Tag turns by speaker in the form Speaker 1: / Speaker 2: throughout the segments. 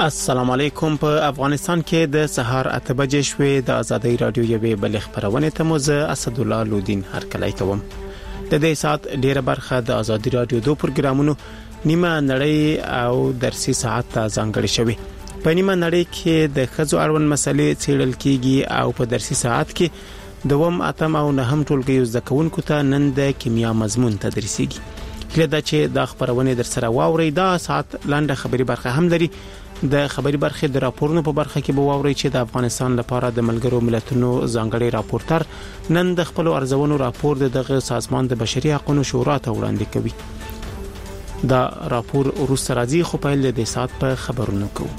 Speaker 1: السلام علیکم. په افغانستان کې د سهار 8 بجې شوې د ازادي رادیو یوې بل خبرونه ته موزه اسد الله لودین هرکلی کوم. د دې سات ډیره برخه د ازادي رادیو دوه پروګرامونو نیمه نړۍ او درسي ساعت ته ځانګړي شوی. په نیمه نړۍ کې د خزو اړوند مسلې څېړل کیږي او په درسي ساعت کې دوم اتم او نهم ټولګي زده کوونکو ته نن د کیمیا مضمون تدریسيږي. کله دا چې د خبرونه در سره واوري دا ساعت لاندې خبري برخه هم لري. د خبري برخه د راپورونو په برخه کې به واوري چې د افغانستان لپاره د ملګرو ملتونو ځانګړي راپورټر نن د خپل ارزونو راپور دغه سازمان د بشري حقوقو شورا ته وړاندې کوي. دا راپور وروسته راځي خو په لږ ساعت په خبرونو کوو.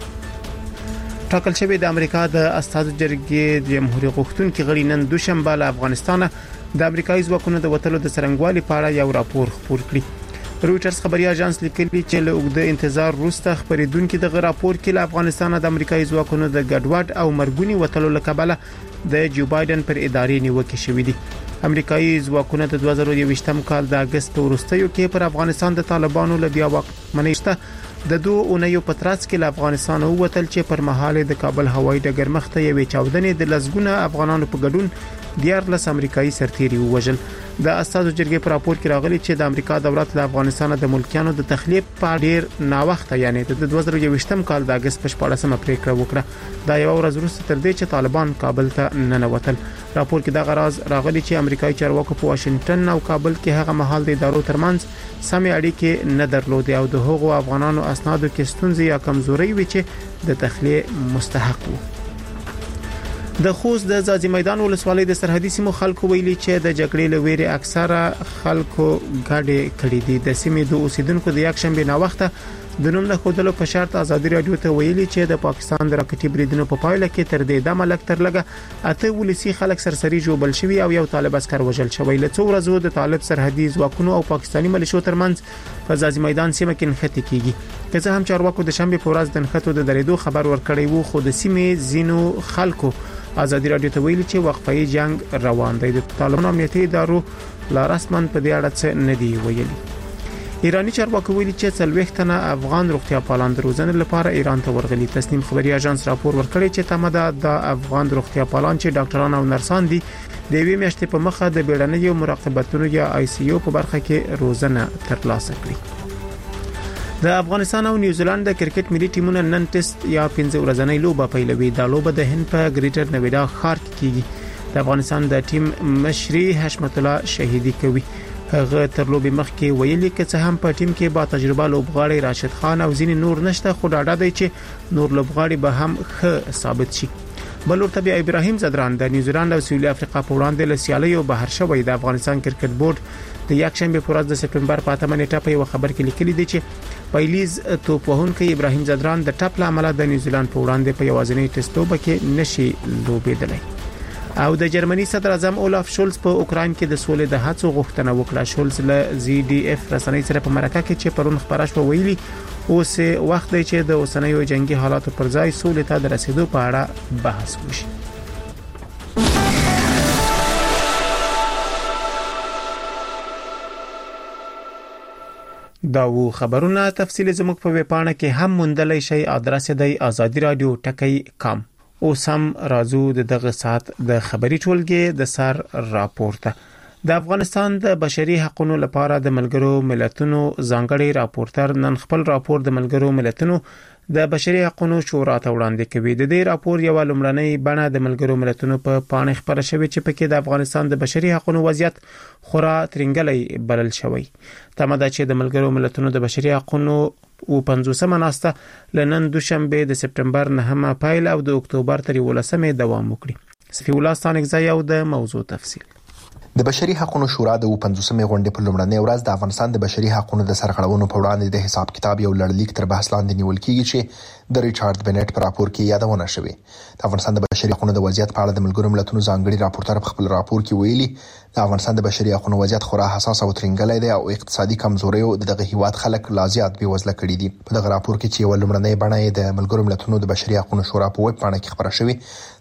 Speaker 1: ټاکل شوی د امریکا د استازو جرګې جمهوریت غوښتونکو غړي نن دوشنبه له افغانستانه د امریکایي ځواکونو د وټلو د څرنګوالي په اړه یو راپور خپور کړی. رويټرز خبري اژانس لیکلي چې له اوږده انتظار وروسته خبرېدونکو د راپور کې له افغانستان د امریکایي ځواکونو د ګډوډ او مرګونی وټلو لکبله د جو بایدن پر ادارې نیوکه شوې دي. امریکایي ځواکونه د 2021م کال د اگست وروستیو کې پر افغانستان د طالبانو له بیا واکمنۍ د دوه اونیو په ترڅ کې له افغانستان ووتل چې پر مهال د کابل هوایي ډګر مخته یوې چاودنې د لزګونه افغانانو په ګډون 14 امریکایي سرتیري ووژل. د استازو جرګې په راپور کې راغلي چې د امریکا دولت له افغانستان د ملکیانو د تخلیه په ډیر ناوخته یعنی د 2021م کال د اگست په 14مه پریکړه وکړه. دا یو ورځ وروسته تر دې چې طالبان کابل ته ننوتل. راپور کې دا غراز راغلي چې امریکایي چارواکو په واشنگټن او کابل کې هغه مهال د ادارو ترمنځ سمې اړیکې نه درلودې او د هغو افغانانو اسنادو کې ستونزې یا کمزوري وي چې د تخلیه مستحق وو. د خوست د ځاځي میدان ولسوالۍ د سرحدي سیمو خلکو ویلي چې د جګړې لويري اکثره خلکو ګاډي کړې دي. د سیمې د اوسیدونکو د یک شنبه نا وخته د نوم له خودلو په شرط ازادي رادیو ته ویلي چې د پاکستان د راکټي بریدونو په پایله کې تر دې د ملک تر لګه اته ولسی خلک سرسري جوړل شوی او یو طالب عسكر وژل شوی. له څو ورځو د طالب سرحدي ځواکونو او پاکستاني ملیشو ترمنځ په ځاځي میدان سیمه کې نښته کیږي. که څه هم چارواکو د شنبه په ورځ د نښتو د درېدو خبر ورکړی وو خو د سیمې زینو خلکو ازادي رادیو ته ویلي چې وقفه جنگ روان دی. د طالبانو امنیتي ادارو لا رسمن په دې اړه څه نه دی ویلي. ایرانی چارواکي ویلي چې 40 تنه افغان روغتیا پالان د روزنې لپاره ایران ته ورغلي. تسنیم خبري اژانس راپور ورکړی چې تمه د افغان روغتیا پالان چې ډاکټران او نرسان دي د یوې میاشتې په مخه د بیړنۍ مراقبتونو یا آی سی یو په برخه کې روزنه ترلاسه کړي. د افغانستان او نیوزیلند د کرکټ ملي ټیمونو نن ټیسټ یا 15 ورځنۍ لوبه پیلوي. دا لوبه د هند په ګریټر نویډا ښار کې کیږي. د افغانستان د ټیم مشري حشمت الله شهیدی کوي. هغه تر لوبې مخکې ویلي چې څه هم په ټیم کې با تجربه لوبغاړي راشد خان او ځینې نور نشته خو ډاډه دی چې نور لوبغاړي به هم ښه ثابت شي. بلور طبي ابراهیم زدران د نیوزیلند او سویلي افریقا په وړاندې له سیالیو بهر شوی. د افغانستان کرکټ بورډ د یک شنبه په ورځ د سپټمبر په 8 نیټه په یو خبر کې لیکلي دی چې پایلیز توپ وهونکی ابراهیم زدران د ټاپ لامل د نیوزیلند په وړاندې په یوازینی ټیسټ لوبه کې نشي لوبېدلی. او د جرمني صدر اعظم اولاف شولز په اوکراین کې د سولې د هڅو غوښتنه وکړه. شولز له زی ډي اف رسنۍ سره په مرکه کې چې پرون خبره شوه ویلي اوس وخت دی چې د اوسنیو جنگي حالاتو پر ځای سولې ته د رسیدو په اړه بحث وشي. دا و خبرونه تفصیل زموږ په ویبپاڼه کې هم موندلای شئ. ادرس دی azadiradio.com. اوس هم راځو دغه ساعت د خبري ټولګي د سر راپورته. د افغانستان د بشري حقوقو لپاره د ملګرو ملتونو ځانګړي راپورټر نن خپل راپور د ملګرو ملتونو د بشري حقوقو شورا ته وړاندې کوي. د دې راپور یو لومړنۍ بڼه د ملګرو ملتونو په پاڼه خبره شوې چې پکې د افغانستان د بشري حقوقو وضعیت خورا ترنګلې بلل شوی. تمه ده چې د ملګرو ملتونو د بشري حقوقو او 50مه ناسته لنن دوشنبه د سپټمبر 9مه پایل او د اکتوبر تر 18مه دوام وکړي. صفی الله ستانګزای او د موضوع تفصیل.
Speaker 2: د بشري حقوقو شورا د 50مې غونډې په لومړنۍ ورځ د افغانستان د بشري حقوقو د سرغړونو په وړاندې د حساب کتاب یو لړلیک تر بحث لاندې نیول کیږي چې د ریچارډ بنټ په راپور کې یادونه شوې. د افغانستان د بشري حقوقو د وضعیت په اړه د ملګرو ملتونو ځانګړي راپورټر په خپل راپور کې ویلي د افغانستان د بشري حقوقو وضعیت خورا حساس او ترنګلی دی او اقتصادي کمزوریو دغه هیواد خلک لا زیات بېوزله کړي دي. په دغه راپور کې چې یو لومړنۍ بڼه د ملګرو ملتونو د بشري حقوقو شورا په ویب پاڼه کې خبره شوې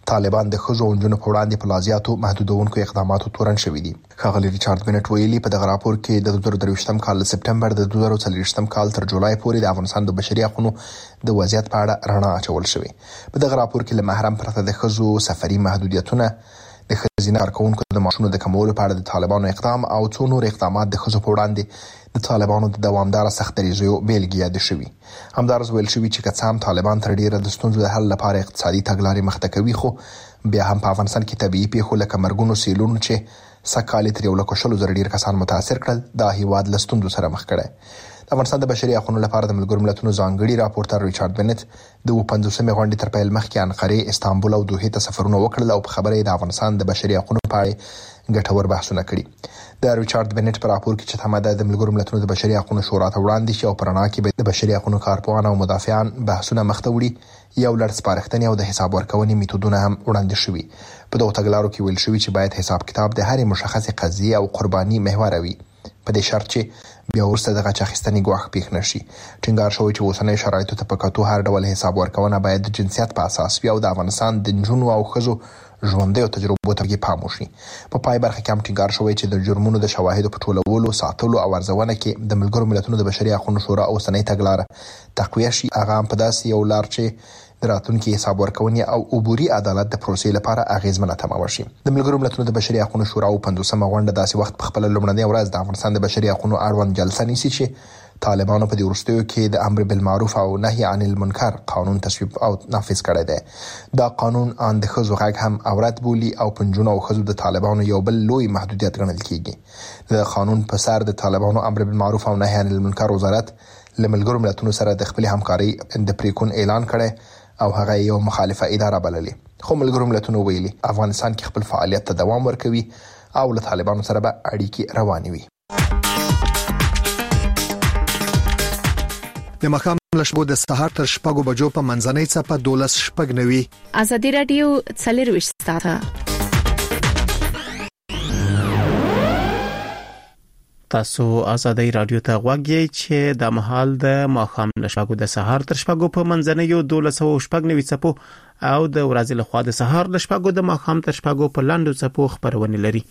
Speaker 2: طالبان د ښځو او نجونو په وړاندې په لازیاتو محدودونکو اقداماتو تورن شوي دي. ښاغلي ریچارډ بنټ ویلي په دغه راپور کې د 2023م کال له سپټمبر د 2024م کال تر جولای پورې د افغانستان د بشري حقوقو د وضعیت په اړه رڼا اچول شوې. په دغه راپور کې له محرم پرته د ښځو سفري محدودیتونه، د ښځینه کارکونکو د معاشونو د کمولو په اړه د طالبانو اقدام او څو نور اقدامات د ښځو په وړاندې د طالبانو د دوامداره سخت دریځو بیلګې یاد شوي. همدارس ویل شوي چې که څه هم طالبان تر ډیره د ستونزو د حل لپاره اقتصادي تګلارې مخته کوي، خو بیا هم په افغانستان کې طبيعي پیښو لکه مرګونو، سیلونو چې سکهال تر 1,100,000 ډیر کسان متاثر کړل، دا هیواد له ستونزو سره مخ کړي. د افغانستان د بشري حقوقو لپاره د ملګرو ملتونو ځانګړي راپورټر ریچارډ بنټ د 50مې غونډې تر پیل مخکې انقره، استانبول او دوحه ته سفرونه وکړل او په خبره د افغانستان د بشري حقوقو په اړه ګټور بحثونه کړي. د ریچارډ بنټ په راپور کې چې تماده د ملګرو ملتونو د بشري حقوقو شورا ته وړاندې شي او پرانا کې د بشري حقوقو کارپوهان او مدافعان بحثونه مخته وړي، یو لړ سپارښتنې او د حساب ورکونې میتودونه هم وړاندې شوي. په دغه تګلارو کې ویل شوي چې باید حساب کتاب د هرې مشخصه قضیه او قرباني محور وي، په دې شرط چې بیا ورسته دغه چاخستنی ګواښ پیښ نشي. ټینګار شوی چې اوسنۍ شرایطو ته په کتو هر ډول حساب ورکونه باید د جنسیت په اساس وي او د افغانستان د نجونو او ښځو ژوندۍ او تجربو ته پام وشي. په پای برخه کې هم ټینګار شوی چې د جرمونو د شواهدو په ټولولو، ساتلو او ارزونه کې د ملګرو ملتونو د بشري حقوقو شورا اوسنۍ تګلاره تقویه شي. هغه هم په داسې یو لار چې د راتلونکي حساب ورکونې او عبوري عدالت د پروسې لپاره اغیزمنه تمام شي. د ملګرو ملتونو د بشري حقوقو شورا او 50مه غونډه داسې وخت په خپل لومړنۍ ورځ د افغانستان د بشري حقوقو اړوند جلسه نیسي چې طالبانو په دې وروستیو کې د امر بالمعروف او نهي عن المنکر قانون تصویب او نافذ کړی دی. دا قانون ان د ښځو غږ هم عورت بولي او پنځونه او ښځو د طالبانو یو بل لوی محدودیت ګڼل کیږي. د قانون په سر د طالبانو امر بالمعروف او نهي عن المنکر وزارت له ملګرو ملتونو سره د خپل همکاري د پریکون اعلان کړي او هغه یو مخالفه اداره بللې، خو ملګرو ملتونو ویلي افغانستان کې خپل فعالیت ته دوام ورکوي او له طالبانو سره به اړیکې روانې وي.
Speaker 3: د مخام لشبو د سهار تر شپږو بجو په منځنۍ څپه 12:09
Speaker 4: ازادي رادیو 24 ساعته.
Speaker 1: تاسو ازادي رادیو ته غوږی چې د مهال د مخام لشبو د سهار تر شپږو په منځنۍ 12:09 څپو او د ورځې له خوا د سهار د شپږو د مخام تر شپږو په لاندو څپو خبرونه لري.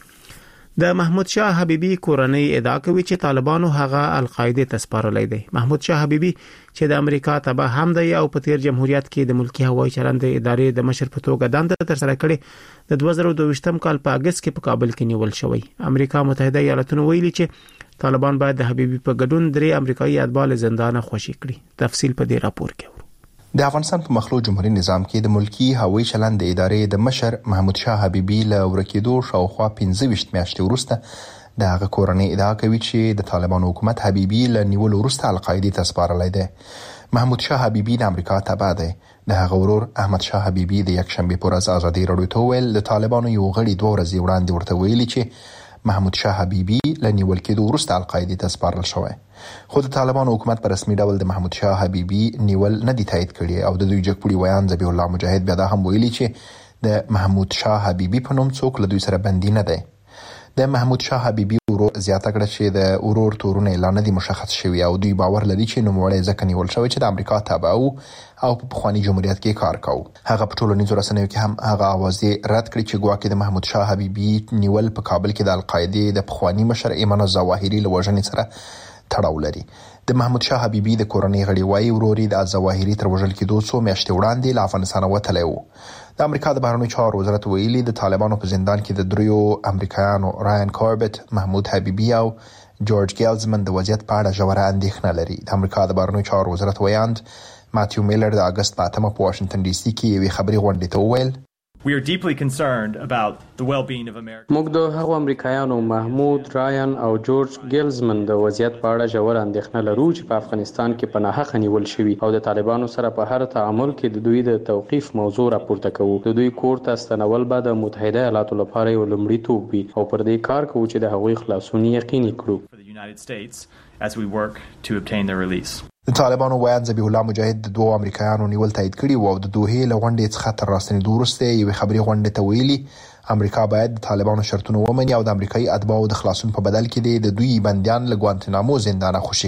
Speaker 1: د محمود شاه حبیبی کورنۍ ادعا کوي چې طالبانو هغه القاعده ته سپارلې دي. محمود شاه حبیبی چې د امریکا تبع هم دی او په تیر جمهوریت کې د ملکی هوایي چلند ادارې د مشر په توګه دنده تر سره کړې، د 2022م کال په اگست کې په کابل کې نیول شوی. امریکا متحده ایالاتونو ویلي چې طالبان باید د حبیبی په ګډون 3 امریکایي اتباع زندانه خوشي کړي. تفصیل په دې راپور کې.
Speaker 2: د افغانستان په مخلوق جمهوریت نظام کې د ملکی هوایي چلند ادارې د مشر محمود شاه حبیبی له ورکېدو شاوخوا 15 میاشتې وروسته د هغه کورنۍ ادعا کوي چې د طالبانو حکومت حبیبی له نیول وروسته القاعده ته سپارلې ده. محمود شاه حبیبی د امریکا تبع دی. د هغه ورور احمد شاه حبیبی د یک شنبه پر ورځ ازادي رادیو ته ویل د طالبانو یو غړي 2 ورځې وړاندې ورته ویلي چې محمود شاه حبیبی له نیول کېدو وروسته القاعده ته سپارل شوی، خو د طالبانو حکومت په رسمي ډول د محمود شاه حبیبی نیول نه دی تایید کړی او د دوی جګپوړي ویان ذبیح الله مجاهد بیا دا هم ویلي چې د محمود شاه حبیبی په نوم څوک له دوی سره بندي نه دی. د محمود شاه حبیبی ورور زیاته کړه چې د ورور تورونه اعلان دي مشخص شوی او دوی باور لري چې نوموړی ځکه نیول شوی چې د امریکا تابع او په پخوانی جمهوریت کې کار کاوه. هغه په ټولنیزو رسنیو کې هم هغه اوازې رد کړې چې ګواکې د محمود شاه حبیبی نیول په کابل کې د القاعده د پخوانی مشر ایمان الظواهری له وژنې سره تړاو لري. د محمود شاه حبیبی د کورنۍ غړي وايي وروري د الظواهری تر وژل کېدو څو میاشتې وړاندې له افغانستان وتلی و. د امریکا د بهرنیو چارو وزارت ویلي د طالبانو په زندان کې د 3 امریکایانو رایان کاربت، محمود حبیبی او جورج ګیلزمن د وضعیت په اړه ژوره اندېښنه لري. د امریکا د بهرنیو چارو وزارت ویاند ماتیو میلر د اگست په 8مه په واشنگټن ډي سي کې یوې خبري غونډې ته وویل
Speaker 5: We are deeply concerned about the well-being of America.
Speaker 6: موږ د هغو امریکایانو محمود رایان او جورج ګیلزمن د وضعیت په اړه ژور اندېښنه لرو چې په افغانستان کې په ناحقه نیول شوي او د طالبانو سره په هر تعامل کې د دوی د توقیف موضوع راپورته کوو. د دوی کور ته ستنول به د متحده ایالاتو لپاره یو لومړیتوب وي او پر دې کار کوو چې د هغوی خلاصون یقیني کړو.
Speaker 5: For the United States as we work to obtain their release.
Speaker 2: د طالبانو ویان ذبیح الله مجاهد د 2 امریکایانو نیول تایید کړي او د دوحه له غونډې څخه تر راستنېدو وروسته یوې خبري غونډې ته ویلي امریکا باید د طالبانو شرطونه ومني او د امریکایي اتباعو د خلاصون په بدل کې د دوی بنديان له ګوانتنامو زندانه خوشي کړي.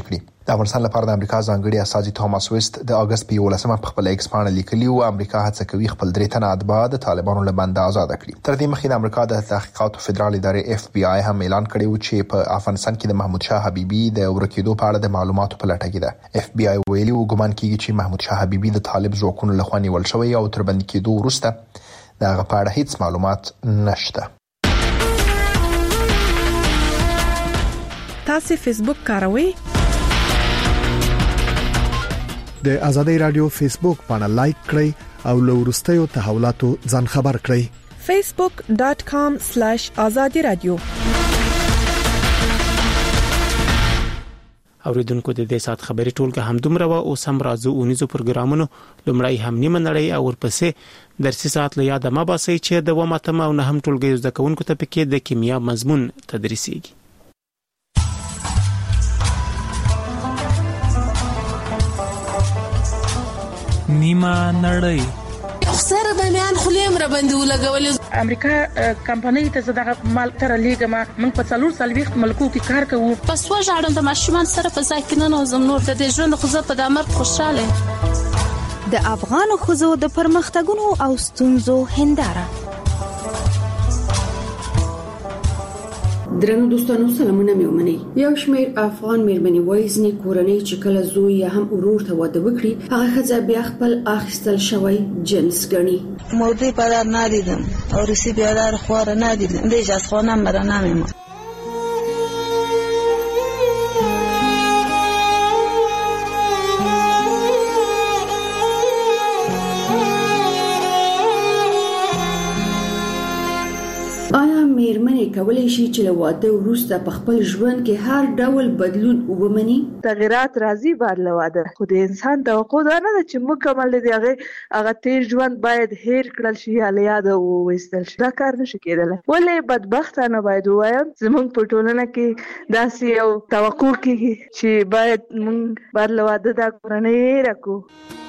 Speaker 2: د افغانستان لپاره د امریکا ځانګړي استازي توماس ویست د اگست په 11مه په خپل ایکس باندې لیکلي و امریکا هڅه کوي خپل 3 تنه اتباع د طالبانو له بنده آزاد کړي. تر دې مخکې د امریکا د تحقیقاتو فدرال ادارې FBI هم اعلان کړی و چې په افغانستان کې د محمود شاه حبیبي د ورکېدو په اړه د معلوماتو په لټه کې ده. FBI ویلي و ګمان کیږي چې محمود شاه حبیبي د طالب ځواکونو لخوا نیول شوی او تر بندي کېدو وروسته دغه په اړه هیڅ معلومات نشته.
Speaker 4: تاسو فیسبوک کاروئ؟
Speaker 3: د آزادۍ رادیو فیسبوک باندې لایک کړئ او له وروستیو تحولاتو ځان خبر کړئ.
Speaker 4: facebook.com/azadi radio.
Speaker 1: اوریدونکو د دې سات خبري ټولګه هم دومره و او سم راځو اونیزو پروګرامونو لمړی هم نیمه نړۍ او ورپسې درسي ساعت له یاد ما باسي چې د وماتم او نه هم ټولګه زده کوونکو ته پکې د کیمیا مضمون تدریسيږي.
Speaker 7: نیمه نړۍ
Speaker 8: سره د میان خلیم را باندې ولګول.
Speaker 9: امریکا کمپنۍ ته زداغه مال تر لیګما موږ په 4 ملکو کې کار کوو.
Speaker 8: پس وژاړم د ماشومان سره په ځای کې نه نوزم نور د ژوند خو زه په دمر خوشاله.
Speaker 4: د افغان خوځو د پرمختګونو او ستونزو هنداره.
Speaker 10: درنو دوستانو سلامونه مې ومنئ. یو شمېر افغان مېرمنې وایي ځینې کورنۍ چې کله زوی یا هم ورور ته واده وکړي هغه ښځه بیا خپل اخیستل شوی جنس ګڼي.
Speaker 11: مردی پدر ندیدم عروسی بیادر خواره ندیدم دیج از خانم برا نمیمون.
Speaker 10: مېرمنې کولای شي چې له واده وروسته په خپل ژوند کې هر ډول بدلون ومني.
Speaker 9: تغیرات راځي بعد له واده، خو د انسان توقع دا نه ده چې مکمل دی هغه تیر ژوند باید هیر کړل شي یا له یاده وویستل شي. دا کار نشي کېدلی. ولې بدبختانه باید ووایم زموږ په ټولنه کې داسې یو توقع کېږي چې باید موږ بعد له واده دا کورنۍ هیره کړو.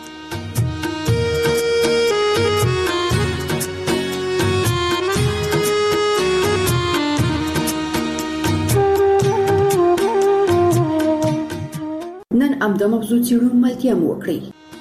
Speaker 9: نن امدا موضوع څیړو ملتیا مو وکړي.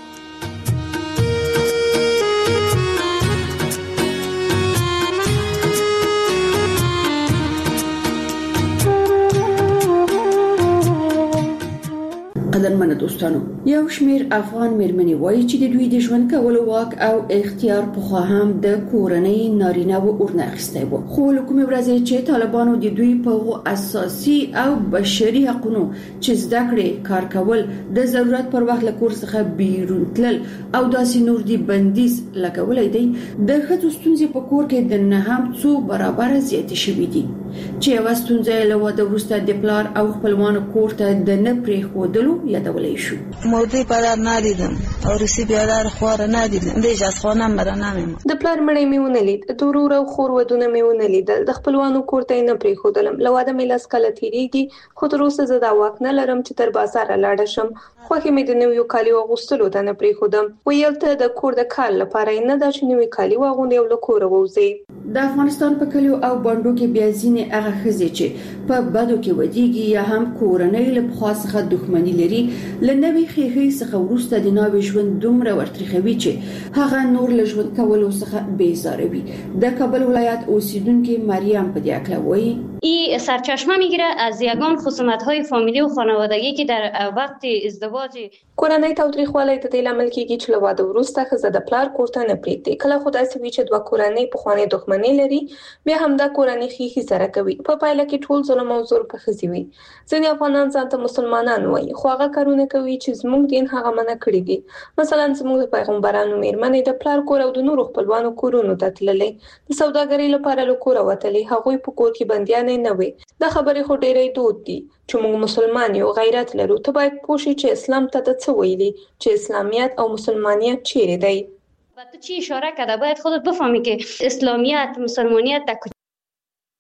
Speaker 9: قدرمن دوستانو یو شمیر افغان مېرمنې وایي چې د دوی د ژوند کولو واک او اختیار په خوا هم د کورنۍ نارینه و ورنه اخیستی و، خو له کومې ورځې چې طالبانو د دوی په اساسي او بشري حقوقو چې زده کړې کار کول د ضرورت پر وخت له کور څخه بیرون تلل او داسې نور دی بندیز لګولای دی د ښځو ستونزې په کور کې د نه هم څو برابر زیاتې شوې دي چې یو ستونزه له واده وروسته د پلار او خپلوانو کور ته د نه پرېښودلو یادولای شو.
Speaker 11: مردی پدر ندیدم عروسی بیادر خواره ندیدم دیج از خانم برا نمیمون.
Speaker 12: د پلار مړی مې ونه لید، د ورور او خور ودونه مې ونه لیدل، د خپلوانو کور ته نه پرېښودلم. له واده مې لاس کله تیریږي، خو تر اوسه زه دا واک نه لرم چې تر بازار لاړ شم. خوښې مې د نویو کالیو اغوستلو ته نه پرېښودم. ویل ته د کور د کال لپاره نه دا چې نوی کالي واغوندې او له کوره ووځې.
Speaker 10: د افغانستان په کلیو او بانډو کې بیا ځینې هغه ښځې چې په بدو کې ودیږي یا هم کورنۍ له پخوا څخه دښمني لري له نوې خېښې څخه وروسته د نوې ژوند دومره ورترخوي چې هغه نور له ژوند کولو څخه بیزاروي. د کابل ولایت اوسیدونکو مریم په دې اړه وایي
Speaker 13: این سرچشمه میگیره از یگان خصومت‌های فامیلی و خانوادگی که در وقت ازدواج
Speaker 12: کورنۍ تاوتریخوالی د دې لامل کېږي چې له واده وروسته ښځه د پلار کور ته نه پرېږدي. کله خو داسې وي چې دوه کورنۍ پخوانۍ دښمنۍ لري، بیا هم دا کورنۍ ښیښې سره کوي. په پایله کې ټول ظلم او زور په ښځې وي. ځینې افغانان ځان ته مسلمانان وایي، خو هغه کارونه کوي چې زموږ دین هغه منع کړي دي. مثلا زموږ د پیغمبرانو مېرمنې د پلار کور او د نورو خپلوانو کورونو ته تللې، د سوداګرۍ لپاره له کوره وتلې، هغوی په کور کې بندیانې نه وي. دا خبرې خو ډېرې دود دي چې موږ مسلمان یو، غیرت لرو. ته باید پوه شې چې اسلام ته څه ویلي، چې اسلامیت او مسلمانیت چیرې دی.
Speaker 13: تو چی اشاره کرده باید خودت بفهمی که اسلامیت مسلمانیت در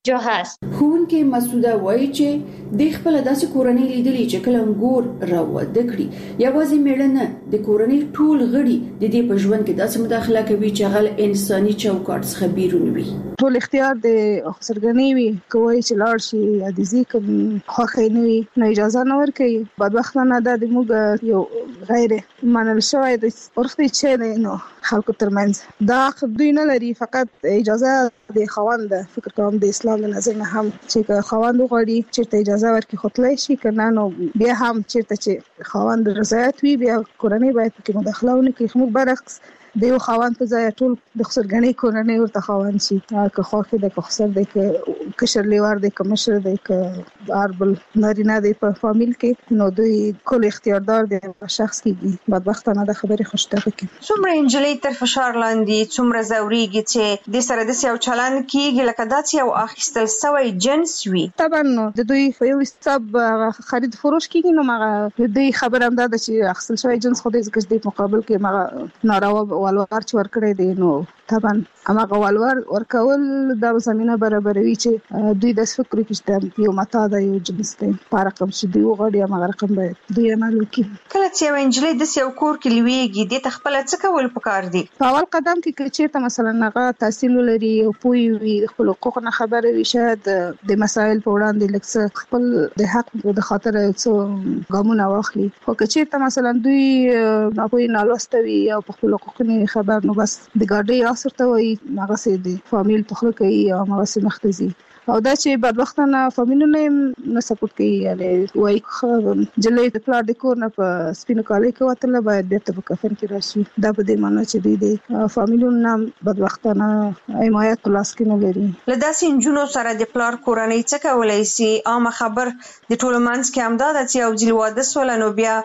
Speaker 13: جا هست.
Speaker 9: ښوونکې مسعوده وایي چې د خپل داسې کورنۍ لیدلې چې کله انګور راوده کړي یوازې میړه د کورنۍ ټول غړي د دې په ژوند کې داسې مداخله کوي چې هغه انساني چوکاټ څخه بیرون وي.
Speaker 14: ټول اختیار د سرګنی وي کوي چې لاړ شي یا د ذکر خوخه نه وي نه اجازه نه ورکوي. بدبختانه د موږ یو غیر منل شوی د ورختي چې نو خلکو ترمنځ دا دوی نه لري، فقط اجازه د خواند فکر کوم د اسلام د نظر نه هم چې خواند غواړي چې اجازه ورکړي خپلای شي کنه نو بیا هم چې خواند رضایت وي بیا کورنۍ باید کې مداخله ونه کوي. موږ برعکس د یو خواند په ځای ټول د خسرګنۍ کورنۍ ورته خواند شي که خوخه د خسر د کشر لیوار د کمشر د اربل نارینه د په فامیل کې نو دوی کول اختیاردار دي شخص کېږي. بدبختانه د خبرې خوشتبه کې
Speaker 15: څومره انجلۍ تر فشار لاندې څومره زوريږي چې د سره د یو چلن کېږي لکه داسې یو اخیستل سوی جنس وي.
Speaker 14: طبعا د دوی په یو حساب خرید فروش کېږي نو مغه دوی خبر هم ده چې اخیستل سوی جنس خو د ځکه د مقابل کې مغه ناروا والوار چې ورکړی دی نو طبعا هغه والوار ورکول د زمينه برابروي چې دوی د فکر کې یو متا د یو جنس دی په رقم چې دی وغړي هغه رقم باید دوی عمل وکړي.
Speaker 15: کله چې یو انجلۍ د یو کور کې لويږي د تخپل څه کول پکار دي؟
Speaker 14: په اول قدم کې چې مثلا هغه تحصیل لري او پوي وي خپل حقوق نه خبره وي شاید د مسایل په وړاندې لکه خپل د حق د خاطر څو ګامونه واخلي. خو چې مثلا دوی ناپوهي نالوستوي او په خپل حقوق نه خبر نو بس د ګاډي اثر ته وي هغه سي د فامیل تخلو کوي او هغه سي مختزي او دا چې بدبختانه فامیلونه نه سپورټ کوي یعنی وای جلې د پلار د کور نه په سپینو کالي کې وتل باید بیرته په کفن کې راشي. دا په دې معنی چې د فامیلونه بدبختانه حمایت لاس کې نه لري.
Speaker 15: لداسې انجونو سره د پلار کورنۍ څه کولای شي؟ عام خبر د ټولو منځ کې همدا د یو ځل واده سول نو بیا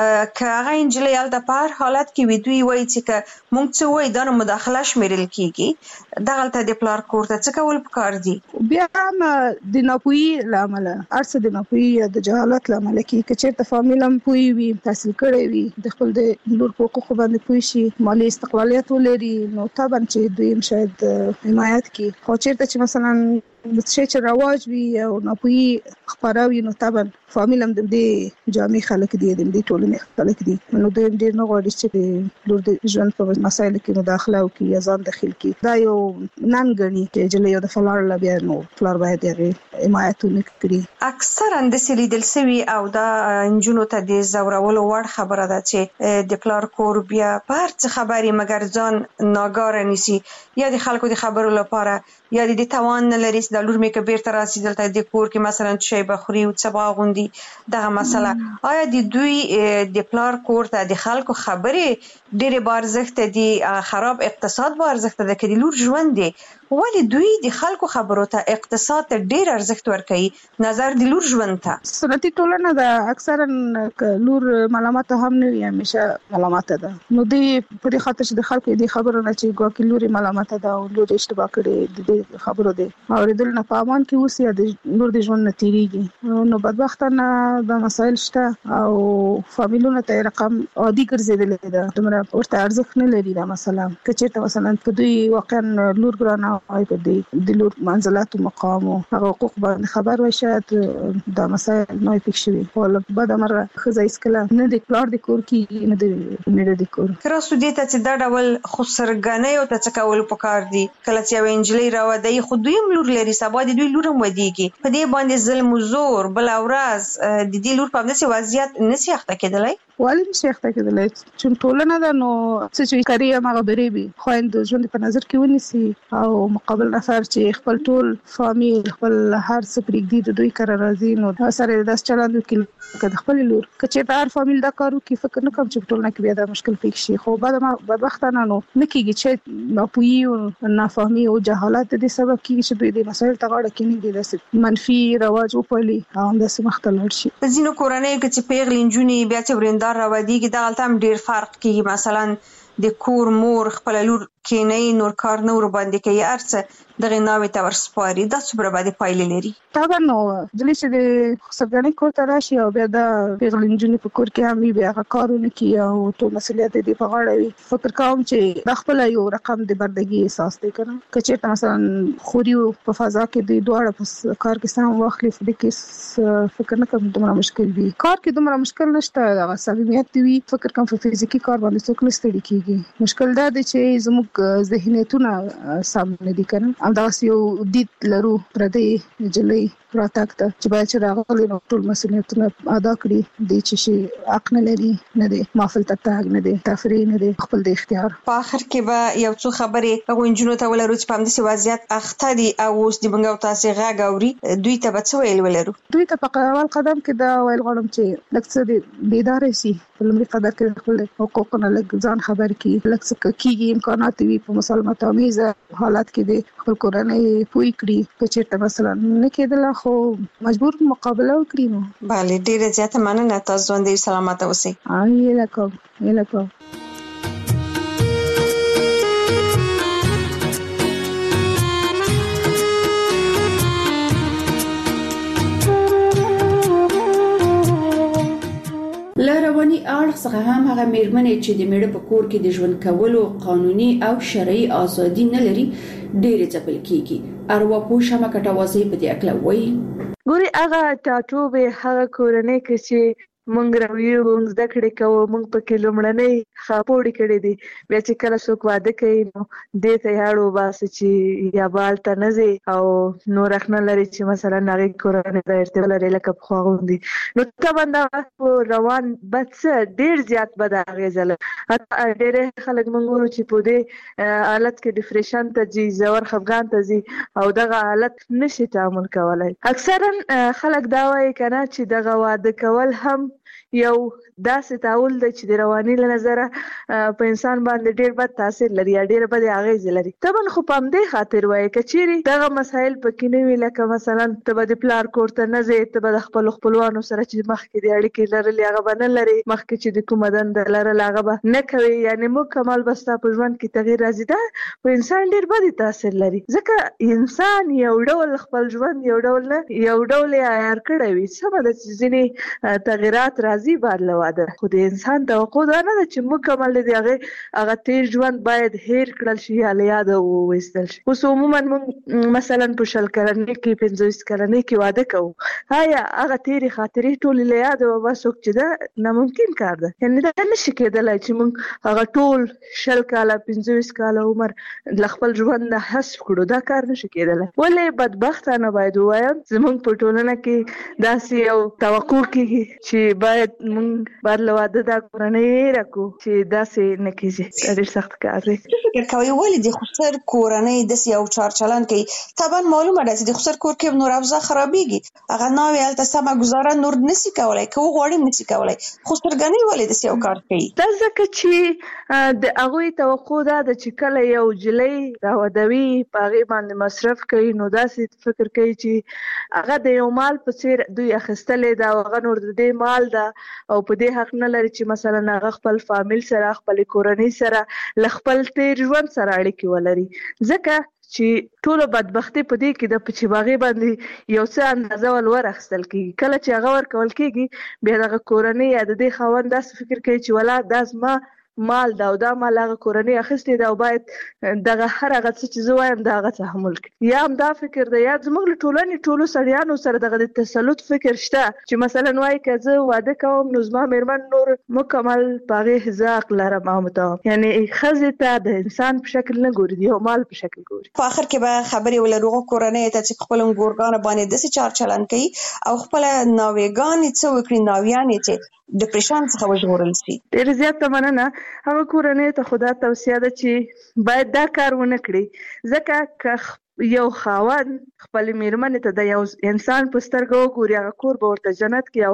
Speaker 15: که هغه انجلۍ د پار حالت کې وي دوی وایي چې مونږ څه وایي دا مداخله شمیرل کیږي دغلته د پلار کور ته څه کول پکار دي؟
Speaker 14: بیا هم د ناپوهي لامل ارڅ د ناپوهي یا د جهالت لامل کې چې د فامیل هم پوي وي تحصیل کړي وي د خپل د لور حقوق باندې پوي شي مالی استقلالیت ولري نو طبعا چې دوی شاید حمایت کوي. خو چې مثلا د چې رواج وي او ناپوهي خبروي نو طبعا فامیل هم د دې جامع خلک دي د دې ټولنې خلک دي نو دوی ډېر نه غواړي چې لور د ژوند په مسایل کې مداخله وکړي یا ځان داخل کړي. دا یو ننګني کې چې یو د فلار لبیا نو فلار باید یې حمایت وکړي.
Speaker 15: اکثرا د سلیدل سوي او دا انجونو ته د زورولو وړ خبره ده چې د پلار کور بیا پر څه خبري مګر ځان ناګار نيسي یا د خلکو د خبرو لپاره یا د توان نه لري د لور مې کبیر تر راسي دلته د کور کې مثلا شی بخوري او څه باغوندي دغه مسله آیا د دوی د پلار کور ته د خلکو خبرې ډېر بارزخت دي خراب اقتصاد بارزخت ده کې د لور ژوند دي ولی دوی د خلکو خبرو ته اقتصاد ته ډېر ارزښت ورکوي نظر د لور ژوند ته؟
Speaker 14: سنتي ټولنه ده اکثرا لور ملامت هم نه وي همیشه ملامت ده نو دوی په خاطر چې د خلکو د خبرو نه چې ګواکې لور ملامت ده او لور اشتباه کړي د خبرو دي او ردل نه پامان کې اوس یا د لور د ژوند نتیریږي نو بدبختانه د مسایل شته او فامیلونه ته رقم عادي ګرځیدل ده دومره ورته ارزښت نه لري دا مثلا کچې مثلا په دوی واقعا لور ګرانه او د لور منزلت او مقام او حقوق باندې خبر وي شاید دا مسایل نه پېښ شي او بعد امر خزایس کله نه د پلار د کور کې نه د میړه د کور
Speaker 15: کرا سودی ته چې دا ډول خسرګنۍ او ته کول پکار دي کله چې یو انجلۍ راوړي خو دوی لور لري سبا د دوی لور هم ودیږي په دې باندې ظلم او زور بل اورز د دې لور په داسې وضعیت نشي اخته کېدلای
Speaker 14: ولی نشي اخته کېدلای چې ټولنه ده نو چې کاری هغه بریبي خويند ژوند په نظر کې ونیسي او مقابل نفر چې خپل ټول فامیل خپل هر څه پرېږدي د دوی کار راځي نو سره داس چلاندو کې کله خپل لور کچې هر فامیل دا کارو کې فکر نه کوم چې ټولنه کې بیا دا مشکل پېښ شي خو بعد ما بدبختانه نو نکېږي چې ناپوهي او نافهمي او جهالت د سبب کېږي چې دوی د مسایل تغاړه کې نه دي د منفي رواج او پلي هم د سمختلل شي.
Speaker 15: په ځینو کورنۍ کې چې پیغلې انجونې بیا چې ورندار راوړي دا غلطه هم ډیر فرق کوي مثلا د کور مور خپل لور کینې نور کار نه ور باندې کوي ارڅ دغه ناوې ته ورسپاري دا څومره باندې پایلې لري.
Speaker 14: طبعا نو دلی چې د خسرګنۍ کور ته راشي او بیا د پیغلې نجونې په کور کې هم وي بیا هغه کارونه کوي او ټول مسؤلیت یې په غاړه وي. فکر کوم چې د خپل یو رقم د بردګي احساس دی کنه که چېرته مثلا خوري په فضا کې د دواړه په کار کې سم واخلي د کې فکر نه کوم دومره مشکل وي. کار کې دومره مشکل نشته د صمیمیت وي. فکر کوم په فزیکی کار باندې څوک نه ستړي کیږي. مشکل دا دی چې زموږ ذهنیتونه سم نه دي کنه دا یو دید لرو پردې جلې راتاک ته چې باید چې راغلي نو ټول مسؤلیتونه ادا کړي د چې شي حق نه لري نه دی مافل تاګ نه دی تفریح نه دی خپل د اختیار.
Speaker 15: په اخر کې به یو څو خبرې هغه انجونو ته ولرو چې په همدې وضعیت اخته دي او اوس د بنګاو تاسو غاګ اوري دوی ته به څه ویل ولرو؟
Speaker 14: دوی ته په اول قدم کې دا ویل غواړم چې لکه څه بیدار شي په لومړي قدر کې خپل حقوقونه لږ ځان خبر کړي لکه څه کېږي امکانات وي په مسالمت آمیز حالات کې د خپل کورنۍ پوي کړي چې چیرته مثلا نه کېدل خو مجبور مقابله وکړي نو.
Speaker 15: بله ډیره زیاته مننه تاسو باندې سلامت اوسئ.
Speaker 14: یلکم
Speaker 9: لرواني اړخ څخه هم هغه میرمنې چې د میړه په کور کې د ژوند کولو قانوني او شرعي ازادي نه لري ډېر ځپل کیږي. ارواپوه شمه کټوازی په دې اړه وایي
Speaker 16: ګوري هغه ټاټوبه هغه کورنۍ کې چې مونږ راویو مونږ زده کړې کوو مونږ پکې لومړنۍ خاپوړې کړې دي بیا چې کله څوک واده کوي نو دې ته یاړو باسي چې یا بال ته نه ځي او نور اخنه لري چې مثلا هغې کورنۍ ته ارتباط لري لکه پخوا غوندې نو طبعا دا روان بد څه ډېر زیات بد اغېزه لري. ډېری خلک مونږ ګورو چې په دې حالت کې ډپریشن ته ځي ژور خفګان ته ځي او دغه حالت نشي تعامل کولی. اکثرا خلک دا وایي که نه چې دغه واده کول هم یو داسې تعامل دی چې د رواني له نظره په انسان باندې ډېر بد تاثیر لري یا ډېر بد اغېزې لري. طبعا خو په همدې خاطر وایي که چیرې دغه مسایل پکې نه وي لکه مثلا ته به د پلار کور ته نه ځې ته به د خپلو خپلوانو سره چې مخکې د اړیکې لرلې هغه به نه لري مخکې چې د کومه دنده لرله هغه به نه کوي یعنې مکمل به ستا په ژوند کې تغییر راځي. دا په انسان ډېر بد تاثیر لري ځکه انسان یو ډول خپل ژوند یو ډول نه یو ډول یې عیار کړی وي سمه ده چې ځینې تغیرات راځي بعد له واده خو د انسان توقع دا نه ده چې مکمل د هغه تیر ژوند باید هیر کړل شي یا له یاده وویستل شي. اوس عموما موږ مثلا په 20 کلنۍ کې 25 کلنۍ کې واده کوو آیا هغه تیرې خاطرې ټولې له یاده وباسو چې دا ناممکن کار ده یعنې دا نشي کېدلی چې موږ هغه ټول 20 کاله 25 کاله عمر له خپل ژوند نه حذف کړو دا کار نشي کېدلی. ولې بدبختانه باید ووایم زموږ په ټولنه کې داسې یو توقع کېږي چې باید موږ باید له واده دا کورنۍ راکړو چې داسې نه کېږي. دا ډېر سخت کار دی.
Speaker 15: فکر کوئ ولې د خسر کورنۍ داسې یو چارچلن کوي؟ طبعا معلومه ده چې د خسر کور کې نور اوضاع خرابېږي هغه ناوې هلته سمه ګزاره نور نشي کولی که وغواړي نشي کولی. خسرګنۍ ولې داسې یو کار کوي؟
Speaker 16: دا ځکه چې د هغوی توقع دا ده چې کله یو نجلۍ راودوي په هغې باندې مصرف کوي نو داسې فکر کوي چې هغه د یو مال په څېر دوی اخیستلې ده او هغه نور د دې مال ده او په دې حق نه لري چې مثلا هغه خپل فامیل سره خپل کورنۍ سره له خپل تیر ژوند سره اړیکې ولري ځکه چې ټولو بدبختي په دې کې د چې باغې باندې یو څه اندازه ول اخیستل کېږي کله چې هغه ورکول کېږي بیا دغه کورنۍ یا د دې خاوند داسې فکر کوي چې ولا دا زما مال دا او دا مال هغه کورنۍ اخیستې ده او باید دغه هر هغه څه چې زه وایم د هغه تحمل کړي. یا هم دا فکر دی یا زموږ له ټولنې ټولو سړیانو سره دغه د تسلط فکر شته چې مثلا وایي که زه واده کوم نو زما مېرمن نور مکمل په هغې زه حق لرم او متوم یعنې ښځې ته د انسان په شکل نه ګوري د یو مال په شکل ګوري.
Speaker 15: په آخر کې به خبرې ولرو کورنۍ ته چې خپل ګورګانو باندې داسې چار چلن کوي او خپل ناوېګانې څه وکړي ناویانې چې ډپریشن څخه وژغورل شي.
Speaker 16: ډېر زیاته مننه. هغه کورنۍ ته خو دا توصیه ده چې باید دا کار ونه کړي ځکه که یو خاوند خپل میرمنې ته د یو انسان په سترګه وګوري هغه کور به ورته جنت کې او هغه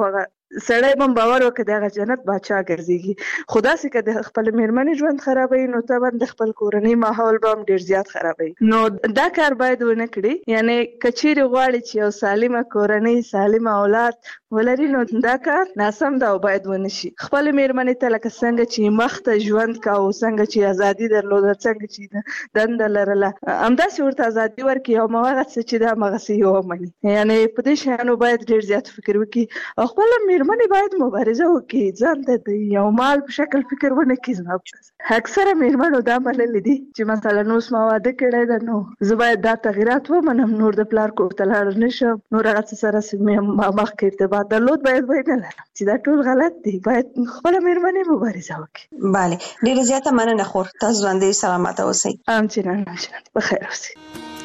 Speaker 16: سړی هم باور وکړي دغه جنت باچا ګرځيږي. خدا سي که د خپل میرمنې ژوند خرابوي نو طبعا د خپل کورنۍ ماحول به هم ډیر زیات خرابوي. نو دا کار باید ونه کړي. یعنی کچېرې غواړي چې یو سالمه کورنۍ سالمه اولاد ولري نو دا کار ناسم ده او باید ونه شي. خپل میرمنې ته لکه څنګه چې مخته ژوند کاوه، څنګه چې ازادي درلوده، څنګه چې دنده لرله، همداسې ورته ازادي ورکړي او هغه څه چې ده هماغسې یې ومني. یعنی په دې شیانو باید ډیر زیات فکر وکړي او خپل میرمنې باید مبارزه وکړي، ځان ته د یو مال په شکل فکر ونه کړي. اکثره میرمنو دا منلي دي چې مثلا اوس ما واده کړی ده نو زه باید دا تغیرات ومنم، نور د پلار کور ته لاړ نشم، نور هغه څه سره مخکې ارتباط درلود باید نه لرم، چې دا ټول غلط دي. باید خپله میرمنې مبارزه وکړي.
Speaker 15: بله، ډېره زیاته مننه خور. تاسو ژوندۍ سلامته اوسئ.
Speaker 16: همچنان بخیر اوسئ.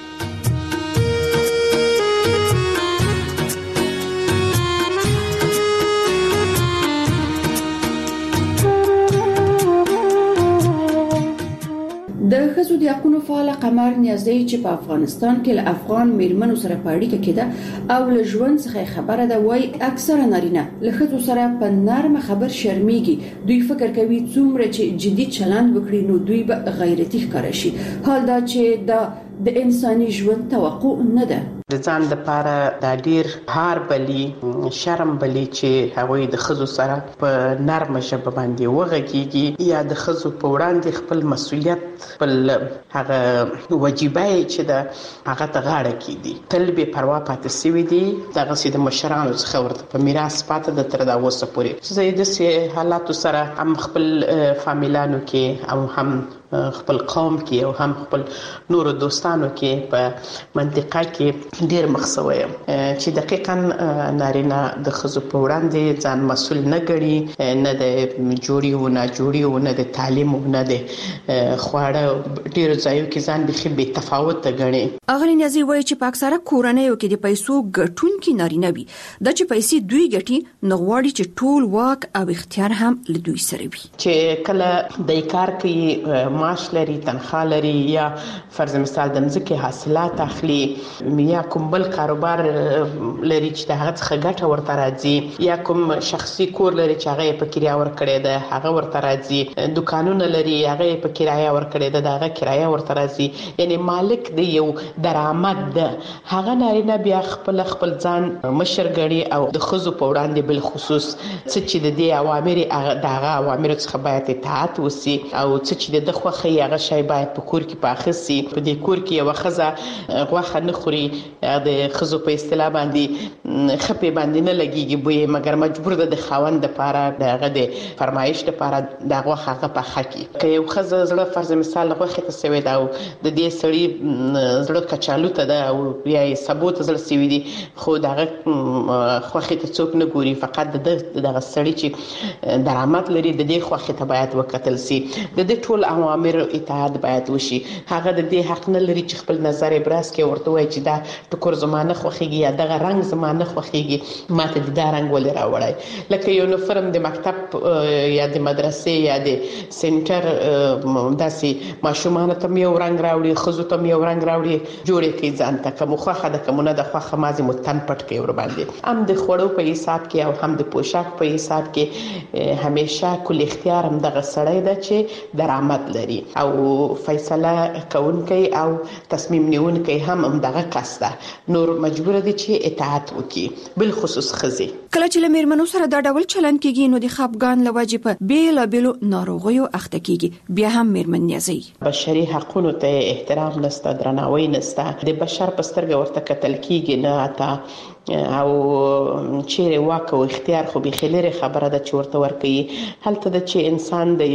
Speaker 9: د ښځو د حقوقو فعال قمر نیازی چې په افغانستان کې له افغان میرمنو سره په اړیکه کې ده او له ژوند څخه خبره ده، وای اکثره نارینه له ښځو سره په نرمه خبر شرمېږي. دوی فکر کوي څومره چې جدي چلند وکړي نو دوی به غیرتي ښکاره شي، حال دا چې د انساني ژوند توقع نه ده.
Speaker 17: د ځان لپاره دا ډیر هار بلی شرم بلی چې هغوی د ښځو سره په نرمه ژبه باندې وغږیږي یا د ښځو په وړاندې خپل مسؤلیت خپل هغه واجبای چې د هغه ته غاړه کیدي تل به پروا پاتې سوي دي. دغه سي د مشرانو څخه ورته په میراث پاتې د تر دا وسه پورې زه د سي حالاتو سره هم خپل فامیلانو کې او هم خپل قوم کې او هم خپل نور دوستانو کې په منطقه کې ډیر مخسویم چې دقیقاً نارینه د ښځو په وړاندې ځان مسؤل نه ګڼي، نه د جوړي او نه جوړي او نه د تعلیم او نه د خواړه ډیر ځایو کې ځان بخي به تفاوت ګڼي.
Speaker 9: اغلی نیازی وایي چې په اکثره کورنیو کې د پیسو ګټونکي نارینه وي، د چې پیسې دوی ګټي نه غواړي چې ټول واک او اختیار هم له دوی سره وي.
Speaker 17: چې کله د کار کوي معاش لري، تنخواه لري یا فرض مثال د مځکې حاصلات اخلي یا کوم بل کاروبار لري چې د هغه څخه ګټه ورته راځي یا کوم شخصي کور لري چې هغه په کرایه ورکړی ده هغه ورته راځي، دکانونه لري هغه په کرایه ورکړی ده هغه کرایه ورته راځي، یعنی مالک دی یو درآمد ده. هغه نارینه بیا خپل ځان مشر ګڼي او د ښځو په وړاندې بل خصوص چې د دې اوامر دغه اوامر څخه باید اطاعت وسی او چې د خوخه هغه شی باید په کور کې پاخسي. په دې کور کې یو ښځه غوښه نه خوري، د ښځو په اصطلاح باندې خپې باندې نه لګيږي بوی، مګر مجبور ده د خاوند لپاره دغه د فرمایش لپاره د غوښه هغه پخه کی. که یو ښځه زړه فرض مثال غوښه ته سوي دا او د دې سړی زړه کچالو ته ده او یا سبو ته زړه سوي دي خو دغه خوخه ته څوک نه ګوري، فقط دغه سړی چې درآمد لري د دې خوخه ته باید وکتل سي. د دې ټول اوامر اطاعت باید وشي. هغه د دې حق نه لري چې خپل نظر ابراز کوي ورته وایي چې دا ټکر زمانه خوخيږي یا دغه رنگ زمانه خوخيږي، ماته د دا رنگ ولې راوړای. لکه یو یونیفورم د مکتب یا د مدرسې یا د سنټر داسې ماشومان ته یو رنگ راوړي، خزو ته یو رنگ راوړي، جوړې کوي ځان ته کوم خوخه د کومه د خوخه مازی متن پټ کوي ور باندې. هم د خوړو په حساب کې او هم د پوشاک په حساب کې همیشه کل اختیار هم دغه سړی ده چې درآمد لري او فیصله کوونکی او تصمیم نیونکی هم دغه کس ده. نور مجبور دي چې اطاعت وکړي، بل خصوص خزي.
Speaker 9: کله چې لمرمنو سره دا ډول چلند کیږي نو د خپګان لوجه په بیلابلو ناروغیو اخته کیږي. بیا هم مرمن نیازي
Speaker 17: بشري حقوقو ته احترام نشته، درناوی نشته، د بشر په سترګه ورته کتل کیږي نه اته او چیرې واک او اختیار خو به خلره خبره ده چې ورته ورکي. هلته د چې انسان د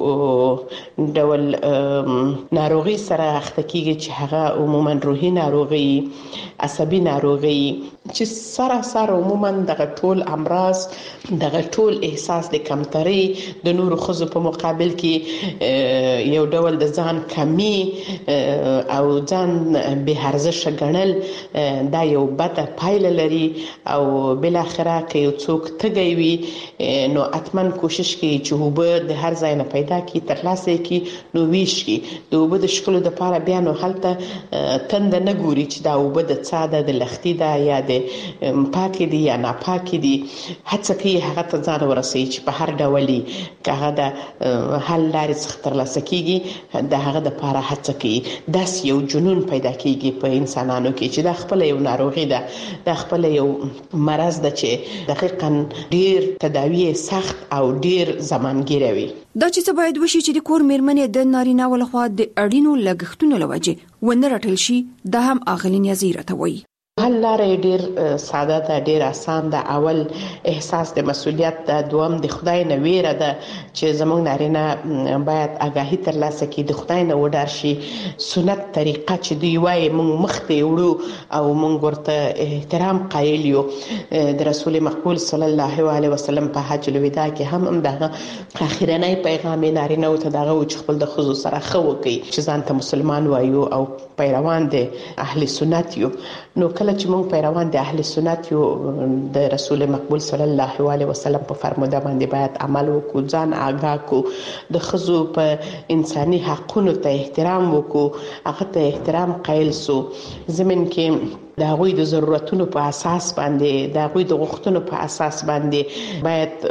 Speaker 17: یو ډول ناروغي سره اخته کیږي چې هغه عموما روحي ناروغي، عصبي ناروغي چې سره عموما دغه ټول امراض دغه ټول احساس د کمتري د نورو خزو په مقابل کې یو ډول د ځان کمی او ځان به ارزښت ګڼل دا یو بد پایله لري او بل اخره کې یو څوک تګي وي نو اتمن کوشش کوي چې وبد د هر ځای نه پیدا کی ترلاسه کی نو ویش کی د وبد شکل د پاره بیا نو حالت تند نه ګوري چې دا وبد څاده د لختي دا یا د پاکي دی یا نه پاکي کې دي هڅه کوي هغه ته ځان ورسوي چې په هر ډول کې هغه د حل لارې څخه ترلاسه کیږي د هغه د لپاره هڅه کوي. داس یو جنون پیدا کیږي په انسانانو کې چې دا خپل یو ناروغي ده، دا خپل یو مرض ده چې دقیقاً ډیر تداوی سخت او ډیر زمانګیره وي.
Speaker 10: دا چې څه باید وشي چې د کور میرمنې د نارینه ولخوا د اړینو لګښتونو لوجه ونه رټل شي، دا هم اغلین یزیره ته وایي.
Speaker 17: حل لارې ډیر ساده ده، ډیر آسان ده. اول احساس د مسؤلیت ده، دوم د خدای نه ویره ده چې زموږ نارینه باید آگاهی ترلاسه کړي، د خدای نه وډار شي. سنت طریقه چې دی وایي موږ مخته وړو او موږ ورته احترام قایل یو. د رسول مقبول صلی الله علیه وسلم په حج الوداع کې هم دغه اخیرنی پیغام نارینه ته دغه چې خپل د خزو سره خو کوي چې ځان ته مسلمان وایو او پیروان دي اهل سنت یو. نو کله چې موږ پیروان د اهل سنت یو د رسول مقبول صلی الله علیه وسلم په فرموده باندې باید عمل وکړو، ځان آگاه کو، د خزو په انساني حقونو ته احترام وکړو، هغه ته احترام قایل سو. زمين کې د هغوی د ضرورتونو په اساس باندې، د هغوی د غوښتنو په اساس باندې باید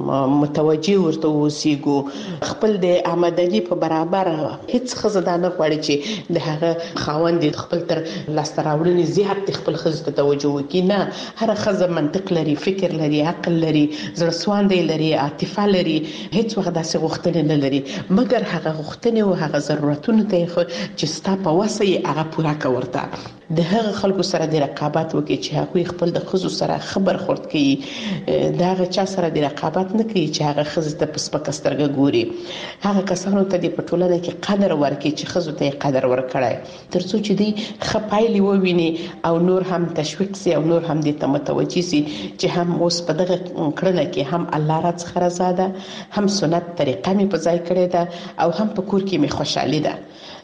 Speaker 17: متوجي ورته اوسېږو. خپل د آمدنی په برابر هیڅ خزه دا نه غواړي چې د هغه خاوند خپل تر لاسته راوړنې زیات خپل خزه ته توجه وکړي. نه، هر خزه منطق لري، فکر لري، عقل لري، زړه سواندی لري، عاطفه لري، هیڅ وخت داسې غوښتنې نه لري مګر هغه غوښتنې او هغه ضرورتونه ته چې ستا په وسه یې هغه پوره کړه. ورته د هغه خلکو سره د رقابت وکړي چې هغه خپل د خزو سره خبر خورد کوي، دا هغه چا سره د رقابت نه کوي چې هغه خزه ته په سپکه سترګه ګوري. هغه کسانو ته د پټولنه کې قدر ورکړي چې خزو ته قدر ورکړي ترڅو چې دی خپایلی وویني او نور هم تشویق سي او نور هم د تمتوجي سي چې هم اوس په دغه کړنه کې هم الله را څخه رضا ده، هم سنت طریقه می په ځای کړی ده او هم په کور کې می خوشحالي ده.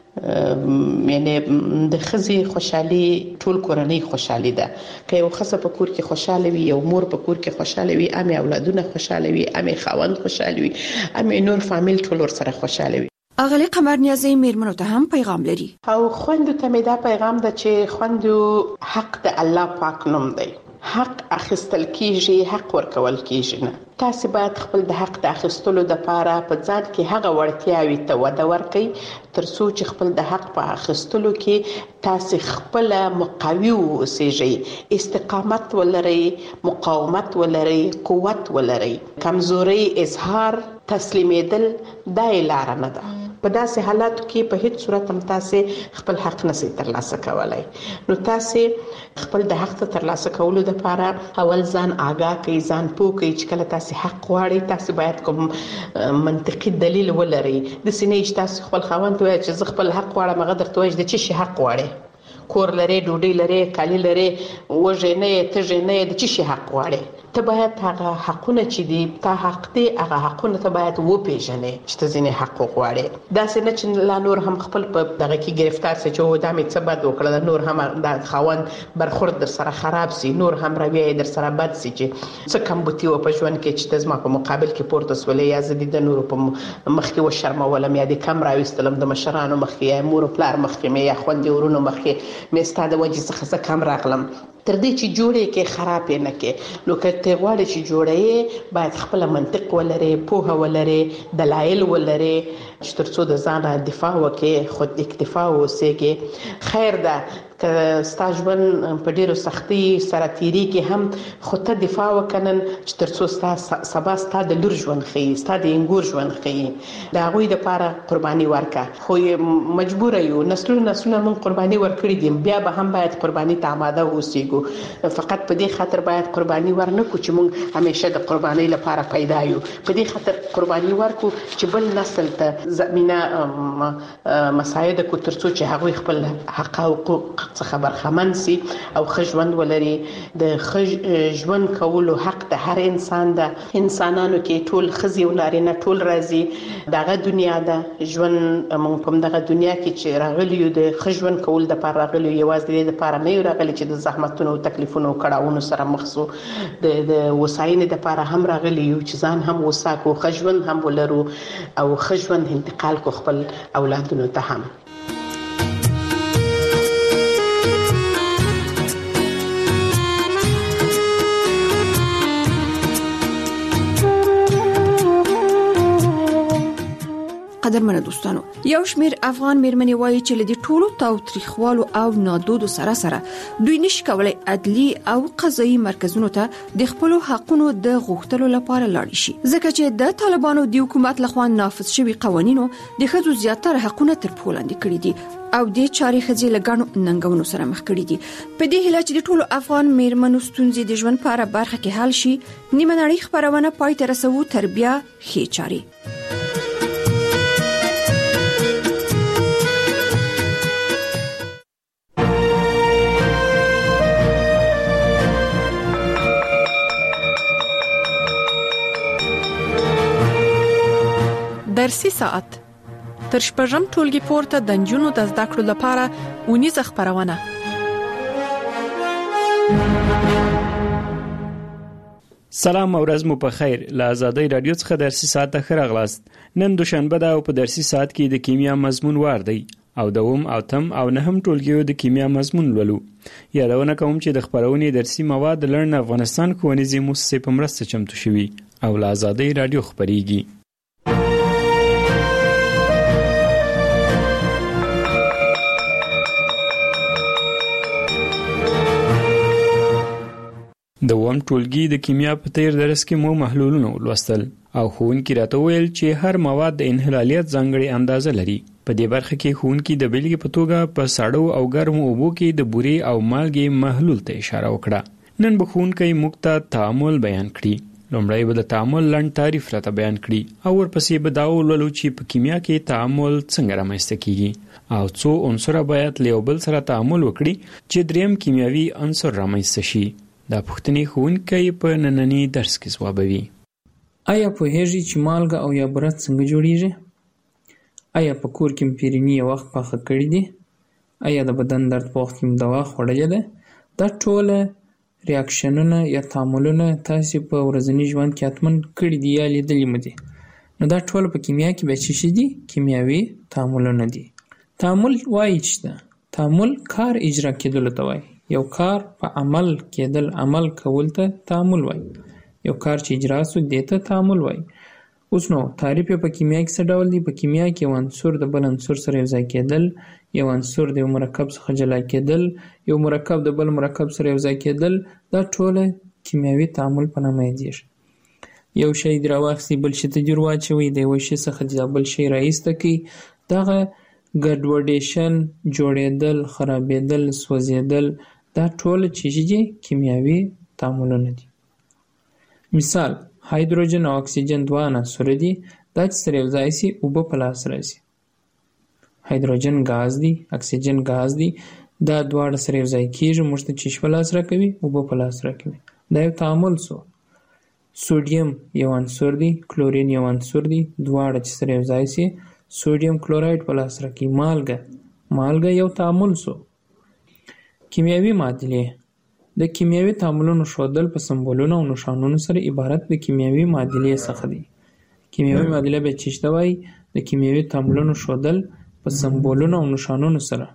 Speaker 17: یعنی د خزي خوشحالي ټول کورنۍ خوشحالي ده. که یو خزه په کور کې خوشاله وي، یو مور په کور کې خوشاله وي، امي اولادونه خوشاله وي، امي خاوند خوشاله وي، امي نور فامیل ټول ور سره خوشاله وي.
Speaker 10: اغلی قمر نیازی میرمنو ته هم پیغام لري
Speaker 17: او خوندو ته می دا پیغام ده چې خوندو حق د الله پاک نوم دی. حق اخیستل کیږي، حق ورکول کیږي نه. تاسو باید خپل د حق د اخیستلو د لپاره په ځان کې هغه وړتیاوي ته وده ورکړئ ترڅو چې خپل د حق په اخیستلو کې تاسو خپل مقاوي اوسئ، استقامت ولرئ، مقاومت ولرئ، قوت ولرئ. کمزوري اظهار تسلیمیدل دا لار نه ده. په داسې حالاتو کې په هیڅ صورت هم تاسو خپل حق نشئ ترلاسه کولای. نو تاسو خپل د حق ترلاسه کولو لپاره اول ځان آگاه کړئ، ځان پوه کړئ چې کله تاسو حق غواړئ تاسو باید کوم منطقي دلیل ولرئ. د سینې تاسو خپل خاوند وایي چې زه خپل حق غواړم، هغه درته وایي د چی حق غواړي؟ کور لري، ډوډۍ لري، کالی لري، وژنې نه ته نه د چی حق غواړي؟ ته باید هغه حقونه چې دي تا حق دي هغه حقونه ته باید وپیژنې چې ته ځینې حق غواړې. داسې نه چې لا نور هم خپل په دغه کې گرفتار سي چې دا مې څه بد وکړه، نور هم د خاوند برخورد در سره خراب سي، نور هم رویه در سره بد سي چې څه کم بوتي و په ژوند کې چې د زما په مقابل کې پورته سولې یا زه د نور په مخ کې و شرمولم یا د کم راوستلم د مشرانو مخ کې یا مور پلار مخ کې یا خوندې ورونو مخ کې مې ستاده وجه څخه کم راغلم تر دې چې جوړې کې خراب نه کې. نو که ته غواړې چې جوړې باید خپل منطق ولري، پوهه ولري، دلایل ولري چې ترڅو د ځان دفاع وکړي، خود اکتفا وسېږي. خیر ده که ستا ژوند په ډیرو سختۍ سره تیری کې هم خو ته دفاع وکنن چې ترڅو ستا سبا ستا د لور ژوند ښیي، ستا د انګور ژوند ښیي. د هغوی دپاره قرباني ورکړه. خو مجبوره یو نسلونه موږ قرباني ورکړي دي، بیا به هم باید قرباني ته آماده اوسېږو. فقط په دې خاطر باید قرباني ورنکړو چې موږ همیشه د قربانۍ لپاره پیدا یو. په دې خاطر قرباني ورکړو چې بل نسل ته زمینه مساعده کو ترڅو چې هغوی خپل حق او حقوق څخه برخمن سي او ښه ژوند ولري. د ښه ژوند کولو حق د هر انسان ده. انسانانو کې ټول ښځې او نارینه ټول راځي. دغه دنیا ده ژوند موږ په دغه دنیا کې چې راغلي یو د ښه ژوند کول دپاره راغلي یو، یوازې د دې دپاره نه یو راغلي چې د زحمتونو او تکلیفونو او کړاوونو سره مخ سو، د وساینې دپاره هم راغلي یو چې ځان هم وساکو، ښه ژوند هم ولرو او ښه ژوند انتقال کو خپل اولادونو ته هم.
Speaker 10: قدرمن دوستانو، یو شمیر افغان میرمنې وایي چې لدی ټولو تاوتریخوالو او نادودو سره دوی نشي کولای عدلی او قضایي مرکزونو ته د خپل حقونو د غوښتلو لپاره لاړ شي، ځکه چې د طالبانو د حکومت لخوا نافذ شوی قوانینو د ښځو زیاتره حقونه تر پښو لاندې کړي دي او د چاري ښځې لګانو ننګونو سره مخ کړي دي. په دې هیله چې د ټولو افغان میرمنو ستونزې د ژوند په اړه برخه کې حل شي، نیمه نړۍ خبرونه پای ته رسوو تر بیا ښې چاري.
Speaker 18: درسي ساعت تر شپږم ټولګي پورته د نجونو د زده کړو لپاره اونیزه خبرونه.
Speaker 19: سلام او ورځ مو په خیر. له آزادۍ رادیو څخه درسي ساعت ته ښه راغلاست. نن دوشنبه ده او په درسي ساعت کې د کیمیا مضمون وار دی او دوم او تم او نهم ټولګیو د کیمیا مضمون لولو. یادونه کوم چې د خبرونې درسي مواد لړن افغانستان ښوونیزې مؤسسې په مرسته چمتو شوي او له آزادۍ رادیو خبريږي. د وم ټولګي د کیمیا په تیر درس کې مو محلولونه ولوستل او ښوونکي راته ویل چې هر مواد د انحلالیت ځانګړې اندازه لري. په دې برخه کې ښوونکي د بیلګې په توګه په ساړو او ګرمو اوبو کې د بورې او مالګې محلول ته اشاره وکړه. نن به ښوونکی موږ ته تعامل بیان کړي. لومړی به د تعامل لنډ تعریف راته بیان کړي او ورپسې به دا ولولو چې په کیمیا کې تعامل څنګه رامنځته کیږي او څو عنصره باید له یو بل سره تعامل وکړي چې دریم کیمیاوي عنصر رامنځته شي. دا پوښتنې ښوونکی په ننني درس کې ځوابوي.
Speaker 20: آیا پوهیږئ چې مالګه او یا بوره څنګه جوړیږي؟ آیا په کور کې مو پیرني یو وخت پاخه کړي دي؟ آیا د بدن درد په وخت کې مو دوا خوړلې ده؟ دا ټول ریاکشنونه یا تعاملونه تاسو په ورځني ژوند کې حتمن کړي دي یا لیدلي مو دي. نو دا ټول په کیمیا کې به څه شي دي؟ کیمیاوي تعاملونه دي. تعامل وایي چې تعامل کار اجرا کېدل ته وایي. یو کار په عمل کېدل، عمل کول ته تعامل وایي. یو کار چې اجرا سو دیته تعامل وایي. اوس نو تعریف په کیمیا کې څه ډول دی؟ په کیمیا کې یو عنصر د بل عنصر سره یو ځای کېدل، یو عنصر د یو مرکب څخه جلا کېدل، یو مرکب د بل مرکب سره یو ځای کېدل، دا ټول کیمیاوي تعامل په نامه یادېږي. یو شی دی راواخلئ بل شي ته جوړ واچوئ، د یو شي څخه د بل شی رایسته کړئ. دغه ګډوډیشن، جوړېدل، خرابېدل، سوځېدل، دا ټول چې کیمیاوي تعاملونه دي. مثال هایدروجن او اکسیجن دوه عناصر دي. دا چې سره یو ځای شي اوبه په لاس راځي. هایدروجن ګاز دی، اکسیجن ګاز دی. دا دواړه سره یو ځای کېږي، موږ ته چې په لاس راکوي، اوبه په لاس راکوي. دا یو تعامل سو. سوډیم یو عنصر دی، کلورین یو عنصر دی. دواړه چې سره یو ځای شي سوډیم کلورایډ په لاس راکوي. مالګه یو تعامل سو. کیمیاوي معادلې د کیمیاوي تعاملونو ښودل په سمبولونو او نښانونو سره عبارت د کیمیاوي معادلې څخه دی. کیمیاوي معادله به څه ته وایي؟ د کیمیاوي تعاملونو ښودل په سمبولونو او نښانونو سره.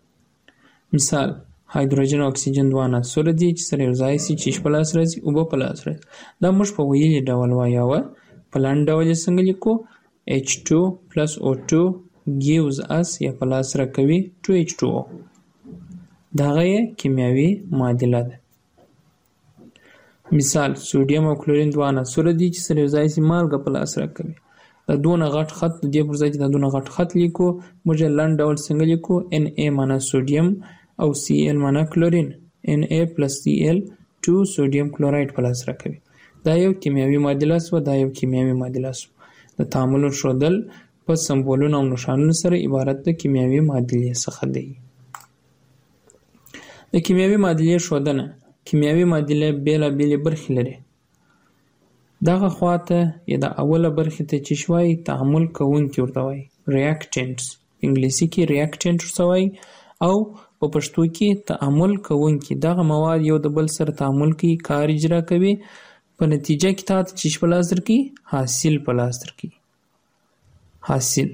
Speaker 20: مثال هایدروجن او اکسیجن دوه عناصر دي چې سره یو ځای شي چې په لاس راځي، اوبه په لاس راځي. دا موږ په ویلي ډول وایو. په لاندې ډول یې څنګه لیکو؟ H2 plus O2 gives us یا په لاس راکوي 2H2O. دغه کیمیاوي معادله ده. مثال سوډیم او کلورین دوه عناصر دي چې سره یو ځای شي مالګه په لاس راکوي. دا دونه غټ خط د دې پر ځای چې دا دونه غټ خط لیکو، موږ لنډ ډول څنګه لیکو؟ Na معنا سوډیم او Cl معنا کلورین. Na plus Cl 2 سوډیم کلورایډ په لاس راکوي. دا یو کیمیاوي معادله سو. دا یو کیمیاوي معادله سو. د تعامل ښودل په سمبولونو او نښانونو سره عبارت د کیمیاوي معادلې څخه دی. د کیمیاوي معادلې ښودنه. کیمیاوي معادله بېلابېلې برخې لري. دغه خواته یا د اوله برخې ته چې وایي تعامل کوونکي ورته وایي، ریاکټنټس. انګلیسي کې ریاکټنټ ورته وایي او په پښتو کې تعامل کوونکي. دغه مواد یو د بل سره تعامل کوي، کار اجرا کوي، په نتیجه کې تا ته چې په لاس درکوي، حاصل په لاس درکوي. حاصل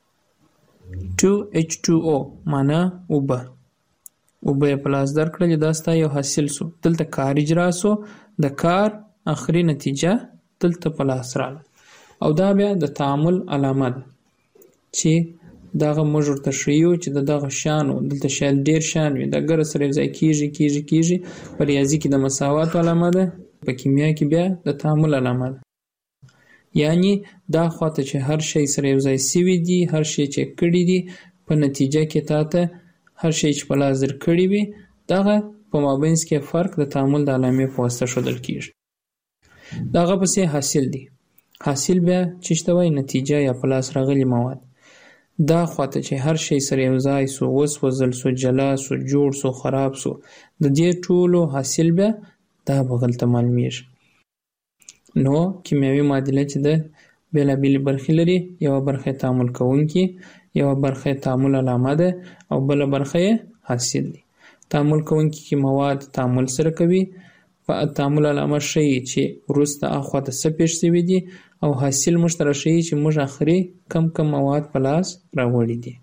Speaker 20: 2H2O معنا اوبه. اوبه په لاس درکړل، دا ستا یو حاصل سو. دلته کار اجرا سو، د کار اخري نتیجه دلته په لاس راغله او دا بیا د تعامل علامه ده. چې دغه موږ ورته ښیو چې دغه شان دلته شاید ډېر شان وي، دا ګره سره یوځای کېږي. په ریاضي کې د مساوات علامه ده، په کیمیا کې بیا د تعامل علامه ده. یعنی دا خواته چې هر شی سره یوځای سوي دي، هر شی چې کړي دي، په نتیجه کې تاته هر شی چې په لاس در کړي وي دغه په مابینځ کې فرق د تعامل د علامې په واسطه ښودل کېږي. دغه پسې حاصل دی. حاصل بیا چې ته وایي نتیجه یا په لاس راغلي مواد. دا خواته چې هر شی سره یوځای سو، وسوځل سو، جلا سو، جوړ سو، خراب سو، د دې ټولو حاصل بیا دا بغل ته معلومیږي. نو کیمیاوي معادله چې د بېلابېلې برخې لري، یوه برخه تعامل کوونکې، یوه برخه تعامل علامه ده او بله برخه حاصل دی. تعامل کوونکې کې مواد تعامل سره کوي، په تعامل علامه ښیي چې وروسته اخوا ته څه پېښ شوي دي، او حاصل موږ ته راښیي چې موږ اخري کم مواد په لاس راوړي دي.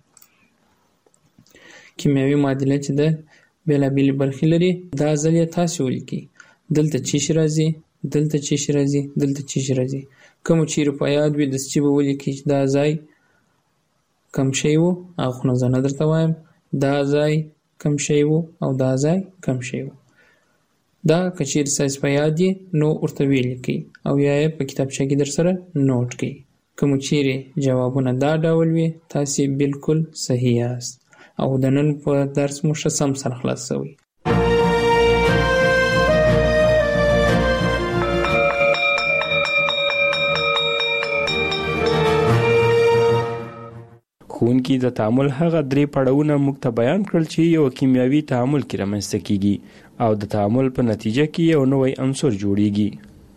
Speaker 20: کیمیاوي معادله چې د بېلابېلې برخې لري دا ځل یې تاسې ولیکئ. دلته چې شي راځي، دلته چې شي راځي، دلته چې شي راځي. کوم چیرې په یاد وي داسې به ولیکئ چې دا ځای کم شی و، هغه خو نه زه نه درته وایم، دا ځای کم شی و او دا ځای کم شی و. دا که چیرې ستاسې په یاد یې نو ورته ولیکئ او یا یې په کتابچه کې در سره نوټ کړئ. کوم چیرې جوابونه دا ډول وي تاسې بالکل صحیح یاست او د نن په درس مو ښه سم سره خلاص شوی.
Speaker 19: ښوونکي د تعامل هغه درې پړاوونه موږ ته بیان کړل چې یو کیمیاوي تعامل کې رامنځته کیږي او د تعامل په نتیجه کې یو نوی عنصر جوړیږي.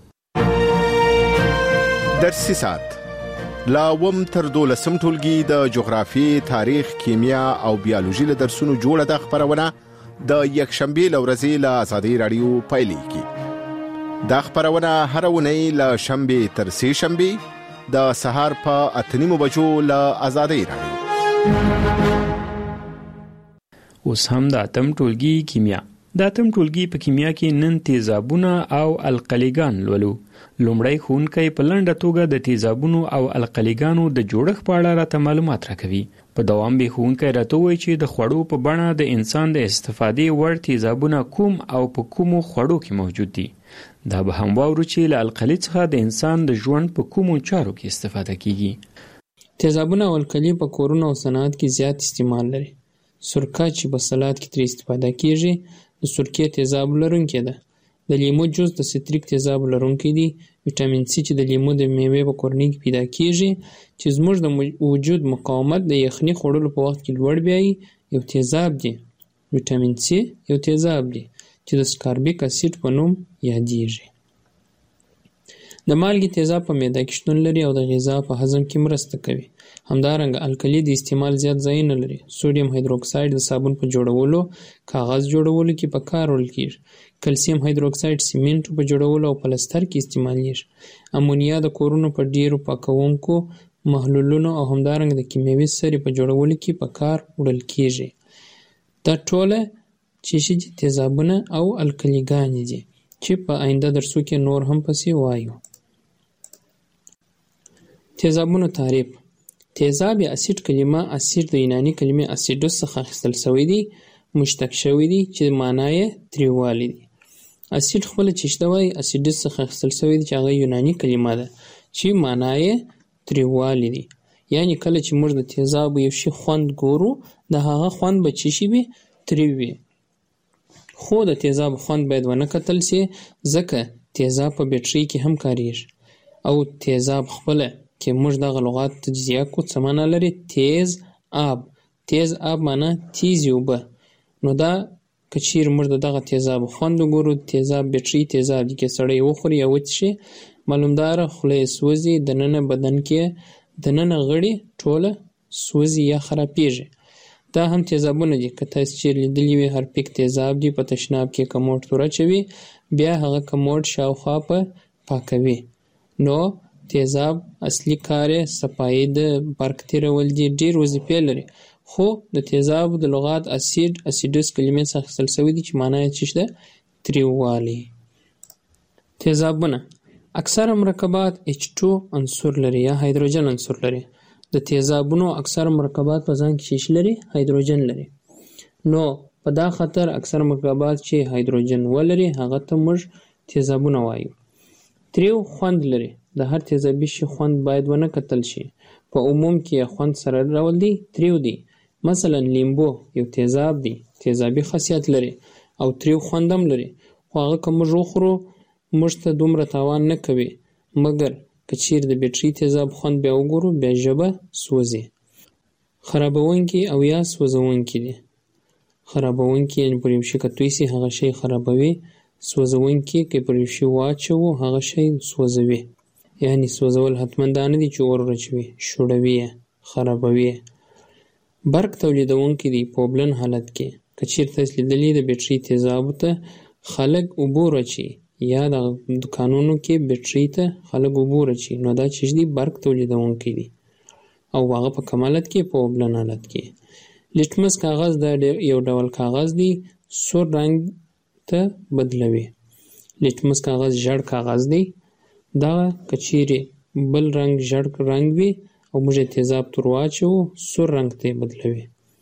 Speaker 2: درسي ساعت لا وم تر 12 ټولګي د جغرافي، تاریخ، کیمیا او بیولوژي له درسونو جوړه د خبرونه د یکشنبه لورځي له آزادۍ رادیو پیلېږي. دا خبرونه هر ونی له شنبه تر سه شنبه د سهار په 8:30 بجو له آزادۍ رادیو.
Speaker 19: اوس هم د اتم ټولګي کیمیا. د اتم ټولګي په کیمیا کې نن تیزابونه او القلیګان لولو. لومړی ښوونکی په لنډه توګه د تیزابونو او القلیګانو د جوړښت په اړه راته معلومات راکوي. په دوام به ښوونکی راته وایي چې د خوړو په بڼه د انسان د استفادې وړ تیزابونه کوم او په کومو خوړو کې موجود دي. دا به هم واورو چې له القلي څخه د انسان د ژوند په کومو چارو کې استفاده کیږي.
Speaker 20: تیزابونه او القلي په کورونو او صنعت کې زیات استعمال لري. سرکه چې په سلاد کې ترې استفاده کیږي د سرکې تیزاب لرونکې ده. د لیمو جوس د سیتریک تیزاب لرونکی دی. ویټامین سی چې د لیمو د میوې په کورنۍ کې پیدا کیږي چې زموږ د وجود مقاومت د یخني خوړلو په وخت کې لوړ بیایي یو تیزاب دی. ویټامین سی یو تیزاب دی چې د سکاربیک اسید په نوم یادیږي. د مالګې تیزاب په معده کې شتون لري او د غذا په هضم کې مرسته کوي. همدارنګه القلي د استعمال زیات ځای نه لري. سوډیم هایدروکساید د صابون په جوړولو، کاغذ جوړولو کې په کار وړل کیږي. کلسیم هایدروکساید سیمنټ په جوړولو او پلستر کې استعمالیږي. امونیا د کورونو په ډیرو پاکونکو محلولونو او همدارنګه د کیمیاوي سرې په جوړولو کې په کار وړل کیږي. دا ټوله چې تیزابونه او القلیګانې دي چې په آینده درسو کې نور هم پسې وایو. تیزابونو تعریف. تیزاب یا اسید کلمه اسید د یوناني کلمې اسیدوس څخه اخیستل شوی دی، مشتق شوی دی چې معنی یې تریوالی دی. اسید خپل چې شته وایي اسیدوس څخه اخیستل شوی دی چې هغه یوناني کلمه ده چې معنی یې تریوالی دی. یعنی کله چې موږ د تیزاب یو شی خوند ګورو د هغه خوند به چې شي وي تریو وي. خو د تیزاب خوند باید ونه کتل شي ځکه تیزاب په بیټرۍ کې هم کاریږي او تیزاب خپله کې موږ دغه لغات تجزیه کو څه معنا لري. تیز آب، تیز آب معنا تیزې اوبه. نو دا که چیرې موږ دغه تیزاب خوند وګورو، تیزاب بیټرۍ تیزاب دي کې سړی وخوري یا وڅښي معلومداره خوله یې سوځي، دننه بدن کې دننه غړي ټوله سوځي یا خرابېږي. دا هم تیزابونه دي. که تاسو چیرې لیدلي وي هرپیک تیزاب دی په تشناب کې کموډ تور اچوي بیا هغه کموډ شاوخوا په پاکوي. نو تیزاب اصلي کار یې صفایي د برق تیرول دي. ډېر وظیفې لري خو د تیزابو د لغات اسید اسیدوس کلمې څخه اخیستل شوي دي چې معنی یې څه ده تریووالی. تیزابونه اکثره مرکبات H2 عنصر لري یا هایدروجن عنصر لري.
Speaker 6: د تیزابونو اکثر مرکبات په ځان کې شیش لري، هایدروجن لري. نو په دا خطر اکثر مرکبات چې هایدروجن ولري هغه ته موږ تیزابونه وایو. تریو خوند لري. د هر تیزابي شي خوند باید ونه کتل شي. په عموم کې خوند سره ډول دی، تریو دی. مثلا لیمبو یو تیزاب دی، تیزابي خاصیت لري او تریو خوند هم لري، خو هغه که موږ وخورو موږ ته دومره تاوان نه کوي، مګر که چیرې د بیټري تیزاب خوند بیا وګورو بیا ژبه سوځي. خرابونکي او یا سوځونکي دي. خرابونکي یعنې پر یو شي که توی سي هغه شی خرابوي. سوځونکي که پر یو شي واچوو هغه شی سوځوي. یعنې سوځول حتما دا نه دي چې اور واچوي، شوړوي یې، خرابوي یې. برق تولیدونکي دي په اوبلن حالت کې. که چیرې تاسو لیدلي د بیټري تیزابو ته خلک اوبه ورچوي یا د دکانونو کې بیټري ته خلک اوبه ورچوي، نو دا چې دي برق تولیدونکي دي او هغه په کم حالت کې په اوبلن حالت کې. لیټمس کاغذ دا یو ډول کاغذ دی، سور رنګ ته بدلوي. لیټمس کاغذ ژړ کاغذ دی. دا که چیرې بل رنګ ژړ رنګ وي او موږ تیزاب تر واچوو سور رنګ ته بدلوي.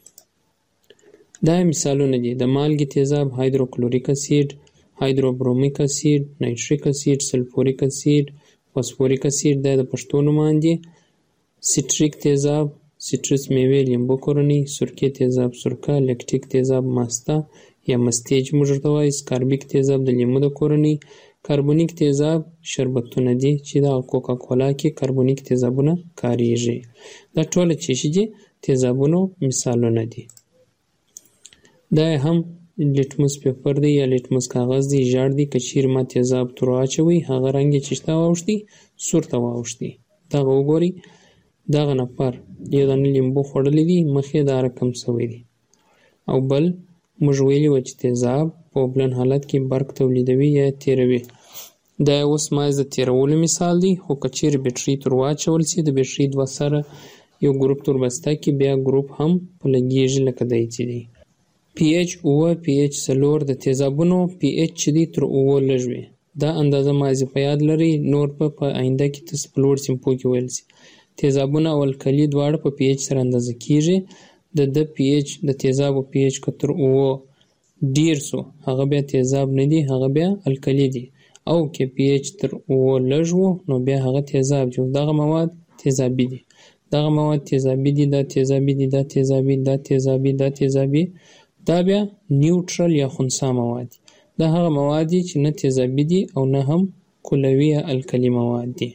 Speaker 6: دا مثالونه دي. د مالګې تیزاب هایدروکلوریک اسید، هایدروبرومیک اسید، نایتریک اسید، سلفوریک اسید، فاسفوریک اسید دا د پښتو نومان دي. سیټریک تیزاب سیټرس میوې لیمبو کورنۍ، سرکې تیزاب سرکه، لیکټیک تیزاب ماسته یا مستې چې موږ ورته وایو، سکاربیک تیزاب د لیمو د کورنۍ، کاربونیک تیزاب شربتونه دي چې د کوکا کولا کې کاربونیک تیزابونه کاریږي. دا ټول چې دي تیزابونو مثالونه دي. دا هم لیټمس پیپر دی یا لیټمس کاغذ دی، ژړ دی. که چیرې ما تیزاب تر واچوئ هغه رنګ یې چې شته واوښتي سور ته واوښتي. دغه وګورئ، دغه نفر یو دانه لیمبو خوړلی دی، مخ یې دا رقم سوی دی. او بل موږ ویلي وو چې تیزاب په اوبلن حالت کې برق تولیدوي یا تیروي. دا اوس مایز د تیرولو مثال دی. خو که چیرې بیټري تر واچول سي د بیټري دوه سره یو ګروپ تر بسته کې بیا ګروپ هم په لګیږي لکه دی چې دی. پی ایچ 9 پی ایچ 4 د تیزابونو پی ایچ چې دی تر 9 لږ وي. دا اندازه مازی په یاد لري، نور په آینده کې تاسو په لوړ سیمپو کې ویل سي. تیزابونه او الکلي دواړه په پی ایچ سره اندازه کیږي. د پی ایچ د تیزابو پی ایچ که تر 9 ډیر سو هغه بیا تیزاب نه دی، هغه بیا الکلي دی. او که پی ایچ تر 9 لږ وو نو بیا هغه تیزاب جو. دغه مواد تیزابي دي، دغه مواد تیزابي دي، دا تیزابي دي، دا تیزابي، دا تیزابي، دا تیزابي. دا بیا نیوټرل یا خنثی مواد دي. دا هغه مواد دي چې نه تیزابي دي او نه هم کلوي یا الکلي مواد دي.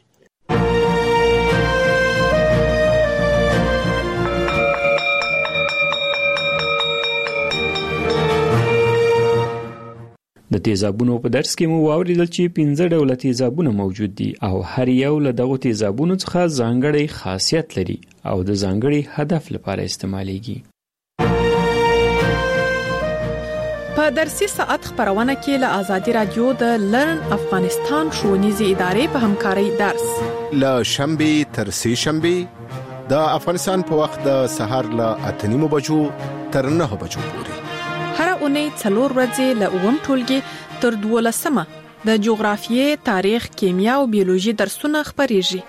Speaker 19: د تیزابونو په درس کې مو واوریدل چې 15 ډوله تیزابونه موجود دي او هر یو له دغه تیزابونو څخه ځانګړی خاصیت لري او د ځانګړي هدف لپاره استعمالیږي.
Speaker 18: په درسي ساعت خبرونه کې له آزادي رادیو د لرن افغانستان ښوونیزې ادارې په همکارۍ درس
Speaker 2: له شنبه تر سه شنبه د افغانستان په وخت د سحر له 8:30 بجو تر 9 بجو پورې.
Speaker 18: هر اونۍ 4 ورځې له 9 ټولګي تر 12 د جغرافیې، تاریخ، کیمیا او بیولوژي درسونه خبريږي.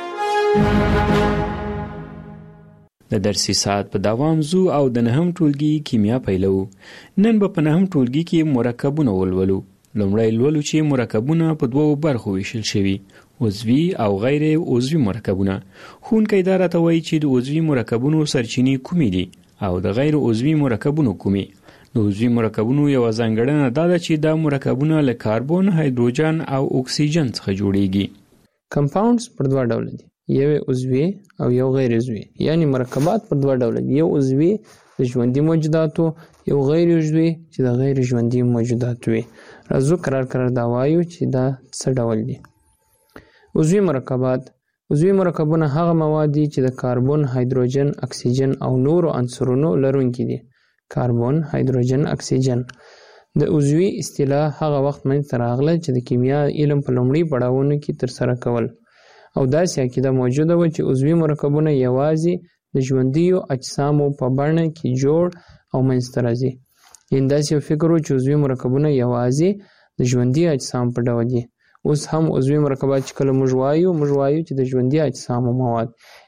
Speaker 19: د درسي ساعت په دوام زو او د 9 ټولګي کیمیا پیلو. نن په 9 ټولګي کې مرکبونه ولولو. لومړی لولو چې مرکبونه په دوو برخو ویشل شوي، عضوي او غیر عضوي مرکبونه. ښوونکی دا راته وایي چې د عضوي مرکبونو سرچینې کومې دي او د غیر عضوي مرکبونو کومې. د عضوي مرکبونو یو ځانګړنه دا ده چې دا مرکبونه له کاربن، هایدروجن او اکسیجن څخه جوړیږي.
Speaker 6: کمپاونډز پر دوه ډول دي، یو عضوي او یو غیر عضوي. یعنی مرکبات پر دوه ډول دي، یو عضوي د ژوندي موجوداتو، یو غیر عضوي چې د غیر ژوندي موجوداتو وي. راځو قرار دا وایو چې دا څه ډول دي. عضوي مرکبات. عضوي مرکبونه هغه مواد دي چې د کاربن، هایدروجن، اکسیجن او نورو عنصرونو لرونکي دي. کاربن، هایدروجن، اکسیجن. د عضوي اصطلاح هغه وخت منځته راغله چې د کیمیا علم په لومړي پړاوونو کې ترسره کول، او داسې عقیده موجوده وه چې عضوي مرکبونه یوازې د ژوندیو اجسامو په بڼه کې جوړ او منځته راځي. یعنې داسې یو فکر و چې عضوي مرکبونه یوازې د ژوندي اجسام په ډول دي. اوس هم عضوي مرکبات چې کله موږ وایو چې د ژوندي اجسامو مواد،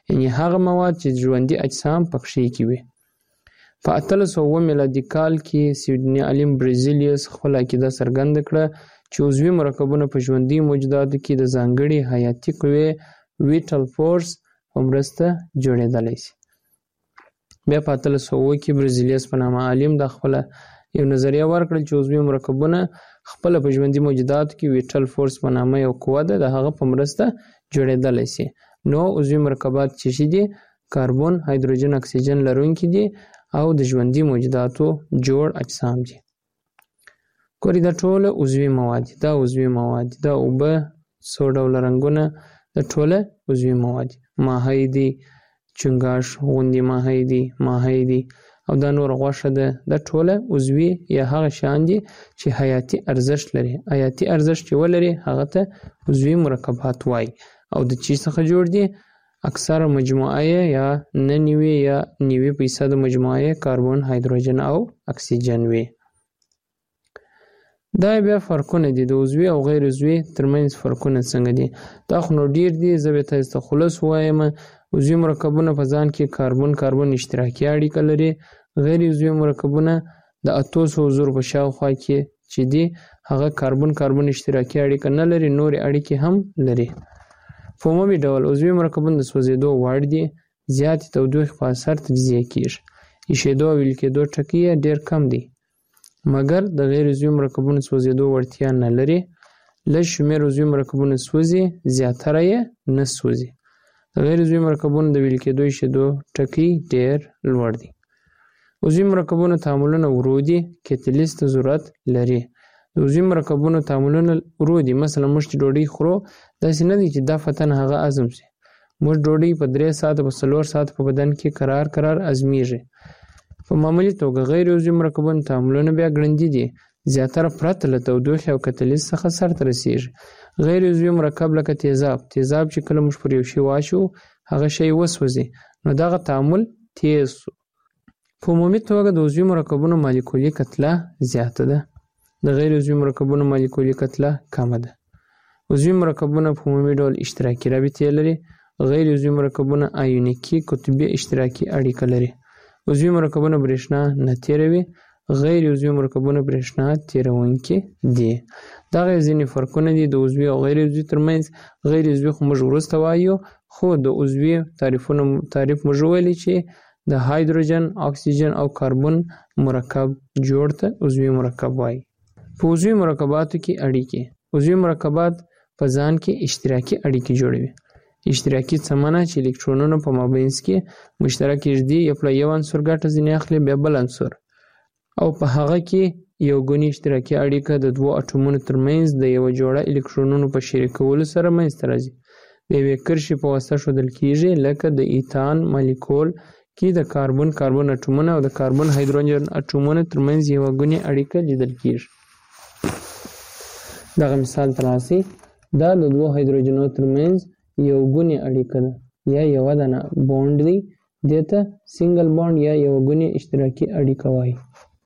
Speaker 6: یعنی هغه مواد چې ژوندي اجسام پکښې کې وي. په 1809 میلادي کال کې سویډني عالم برزیلیوس خپل عقیده څرګنده کړه چې عضوي مرکبونه په ژوندي موجوداتو کې د ځانګړي حیاتي قوې ویټل فورس په مرسته جوړېدلی شي. بیا په 1800 کې برزیلیوس په نامه عالم دا خپله یو نظریه ورکړل چې عضوي مرکبونه خپله په ژوندي موجوداتو کې ویټل فورس په نامه یو قوه ده د هغه په مرسته جوړېدلی شي. نو عضوي مرکبات چې شي دي کاربن، هایدروجن، اکسیجن لرونکي دي او د ژوندي موجوداتو جوړ اجسام دي. ګورئ دا ټوله عضوي مواد دي، دا عضوي مواد دي، دا اوبه څو ډوله رنګونه دا ټوله عضوي مواد دي. ماهی دي، چنګاښ غوندې ماهی دي او دا نور غوښه ده، دا ټوله عضوي یا هغه شیان دي چې حیاتي ارزښت لري. حیاتي ارزښت چې ولري هغه ته عضوي مرکبات وایي. او د چی څخه جوړ دي؟ اکثره مجموعه یا 90% مجموعه کاربن، هایدروجن او اکسیجن وي. دا بیا فرقونه دي د عضوي او غیر عضوي ترمنځ فرقونه څنګه دي؟ دا خو نو ډیر دي، زه به تاسو ته خلاص وایم. عضوي مرکبونه په ځان کې کاربن اشتراکي اړیکه لري. غیر عضوي مرکبونه د 800 زره په شاوخوا کې چې دي هغه کاربن اشتراکي اړیکه نه لري، نورې اړیکې هم لري. په عمومي ډول عضوي مرکبونه د سوځېدو وړ دي، زیاتې تودوخې په اثر تجزیه کیږي. ایشېدو او ویل کېدو ټکي یې ډېر کم دي، مګر د غیر عضوي مرکبونو سوځېدو وړتیا نه لري. لږ شمېر عضوي مرکبونه سوځي، زیاتره یې نه سوځي. د غیر عضوي مرکبونو د ویل کېدو ایشېدو ټکي ډېر لوړ دي. عضوي مرکبونو تعاملونه ورو دي، کتلیز ته ضرورت لري. د عضوي مرکبونو تعاملونه ورو دي. مثلا موږ چې ډوډۍ خورو داسې نه دي چې دا فتن هغه هضم شي. موږ ډوډۍ په 3 ساعته په 4 ساعته په بدن کې قرار هضمېږي. په معمولي توګه غیر عضوي مرکبونو تعاملونه بیا ګړندي دي، زیاتره پرته له تودوخې او کتلیز څخه سرته رسېږي. غیر عضوي مرکب لکه تیزاب چې کله موږ پر یو شي واچو هغه شی وسوځي، نو دغه تعامل تیز شو. په عمومي توګه د عضوي مرکبونو مالیکولي کتله زیاته ده، د غیر عضوي مرکبونو مالیکولي کتله کمه ده. عضوي مرکبونه په عمومي ډول اشتراکي رابطې لري. غیر عضوي مرکبونه آیونیکي قطبي اشتراکي اړیکه لري. عضوي مرکبونه برېښنا نه تیروي، غیر عضوي مرکبونه برېښنا تیروونکي دي. دغه ځینې فرقونه دي د عضوي او غیر عضوي ترمنځ. غیر عضوي خو موږ وروسته وایو، خو د عضوي تعریف موږ ویلي چې د هایدروجن، اکسیجن او کاربن مرکب جوړ ته عضوي مرکب وایي. په عضوي مرکباتو کې اړیکې. عضوي مرکبات په ځان کې اشتراکي اړیکې جوړوي. اشتراکي څه معنی؟ چې الکترونونه په مابینځ کې مشترک ږدي، یو عنصر ګټه ځینې اخلي بیا بل عنصر، او په هغه کې یو ګونی اشتراکي اړیکه د دوو اټومونو ترمنځ د یو جوړه الکترونونو په شریکولو سره منځته راځي. د یوې کرښې په واسطه ښودل کیږي، لکه د ایتان مالیکول کې د کاربن اټومونه او د کاربن هایدروجن اټومونو ترمنځ یو ګونی اړیکه لیدل کیږي. دغه مثال تراسي دا د دوو هایدروجنونو ترمنځ یو ګونی اړیکه ده یا یو دانه بوند دی، دته سنگل بوند یا یو ګونی اشتراکي اړیکه وایي.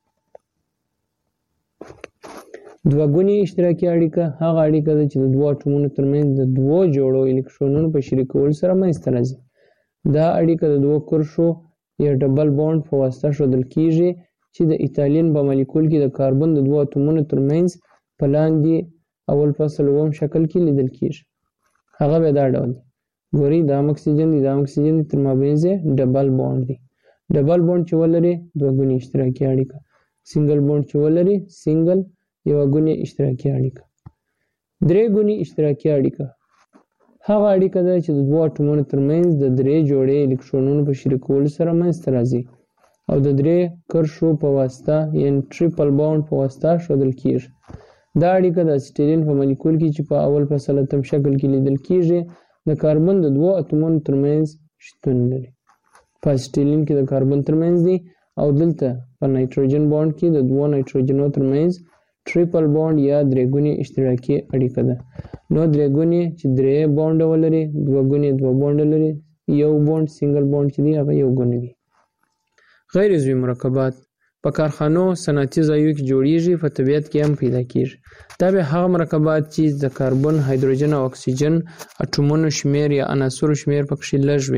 Speaker 6: دوه ګونی اشتراکي اړیکه هغه اړیکه ده چې د دوو اټومونو ترمنځ د دوو جوړو الکترونونو په شریکولو سره منځته راځي. دا اړیکه د دوو کرښو یا ډبل بوند په واسطه ښودل کیږي چې د ایتالین په مالیکول کې د کاربن د دوو اټومونو ترمنځ په لاندې اول فصل اووم شکل کې لیدل کیږي. هغه به دا ډول دی. ګورئ دا اکسیجن دی، دا اکسیجن دی، تر مابینځ یې ډبل بوند دی. ډبل بوند چې ولري دوه ګونی اشتراکي اړیکه. سنگل بوند چې ولري سنگل یو ګونی اشتراکي اړیکه. درې ګونی اشتراکي اړیکه هغه اړیکه ده چې د دوو اټومونو ترمنځ د درې جوړې الکترونونو په شریکولو سره منځته راځي او د درې کرښو په واسطه یعنې ټریپل بوند په واسطه ښودل کیږي. دا اړیکه د اسیټیلین په مالیکول کې چې په اول فصل اتم شکل کې لیدل کیږي د کاربن د دوو اتومونو ترمنځ شتون لري. په اسیټیلین کې د کاربن ترمنځ دی او دلته په نایتروجن بوند کې د دوو نایتروجنو ترمنځ ټریپل بوند یا درې ګونی اشتراکي اړیکه ده. نو درې ګونی چې درې بوند ولري، دوه ګونی دوه بوند لري، یو بوند سنگل بوند چې دی هغه یو ګونی دی. غیر عضوي مرکبات په کارخانو صنعتي ځایونو کې جوړیږي، په طبیعت کې هم پیدا کیږي. دا به هغه مرکبات چې د کاربن، هایدروجن او اکسیجن اټومونو شمیر یا عناصرو شمیر پکې لږ وي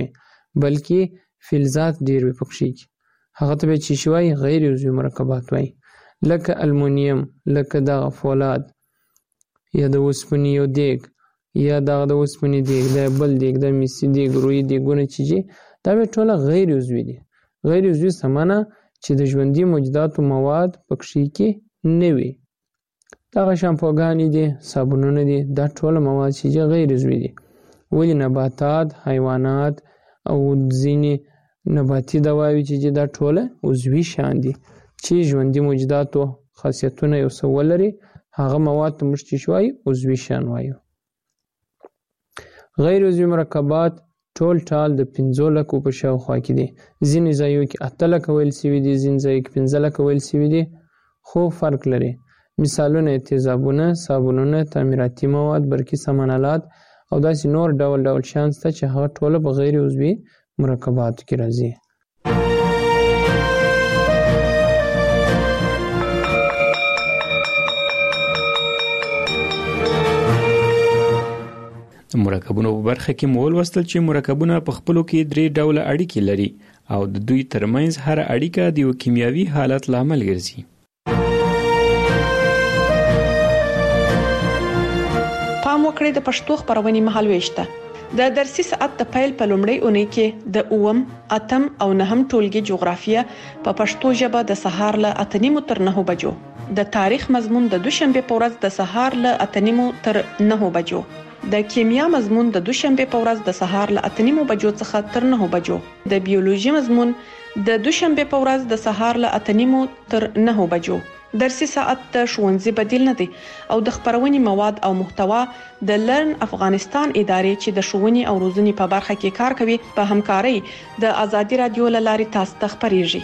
Speaker 6: بلکې فلزات ډیر وي پکې هغه ته چې شوی غیر عضوي مرکبات وای لکه المونیم لکه د فولاد یا د اوسپنې یو دیګ یا د اوسپنې دیګ د بل دیګ د میسي دیګ روی دیګونه چې دا به ټول غیر عضوي دي غیر عضوي سمانه چې د ژوندۍ موجوداتو مواد پکې کې نه وي دا شامپوګانې دي صابونونه دي دا ټول مواد چې غیر عضوي دي ولې نباتات حیوانات او ځینې نباتي دواوې چې دا ټول عضوي شان دي چې ژوندۍ موجوداتو خاصیتونه یو څه ولري هغه مواد ته موږ چې شوی عضوي شان وایو غیر عضوي مرکبات ټول د 15 لکو په شاوخوا کې دي ځینې ځایو کې 8 لکه ویل سوي دي ځینې ځایو کې 15 لکه ویل سوي دي خو فرق لري مثالونه تیزابونه صابونونه تعمیراتي مواد برقي سامانالات او داسې نور ډول ډول شیان شته چې هغه ټول په غیر عضوي مرکباتو کې راځي
Speaker 19: د مرکبونو په برخه کې مول وستل چې مرکبونه په خپلو کې 3 ډوله اړیکې لري او د دوی ترمنځ هر اړیکه د یو کیمیاوي حالت لامل ګرځي
Speaker 21: پام وکړئ د پښتو خبرونې مهال وېشته د درسي ساعت د پیل په لومړۍ اونۍ کې د 8 او 9 ټولګي جغرافیه په پښتو ژبه د سهار له 8:30 تر 9 بجو د تاریخ مضمون د دوشنبه په ورځ د سهار له 8:30 تر 9 بجو د کیمیا مضمون د دوشنبه په ورځ د سهار له 8:30 بجو څخه تر 9 بجو د بیولوژي مضمون د دوشنبه په ورځ د سهار له 8:30 تر 9 بجو درسي ساعت د ښوونځي بدیل نه دی او د خبرونې مواد او محتوا د لرن افغانستان ادارې چې د ښوونې او روزنې په برخه کې کار کوي په همکارۍ د ازادي رادیو له لارې تاسو ته خبريږي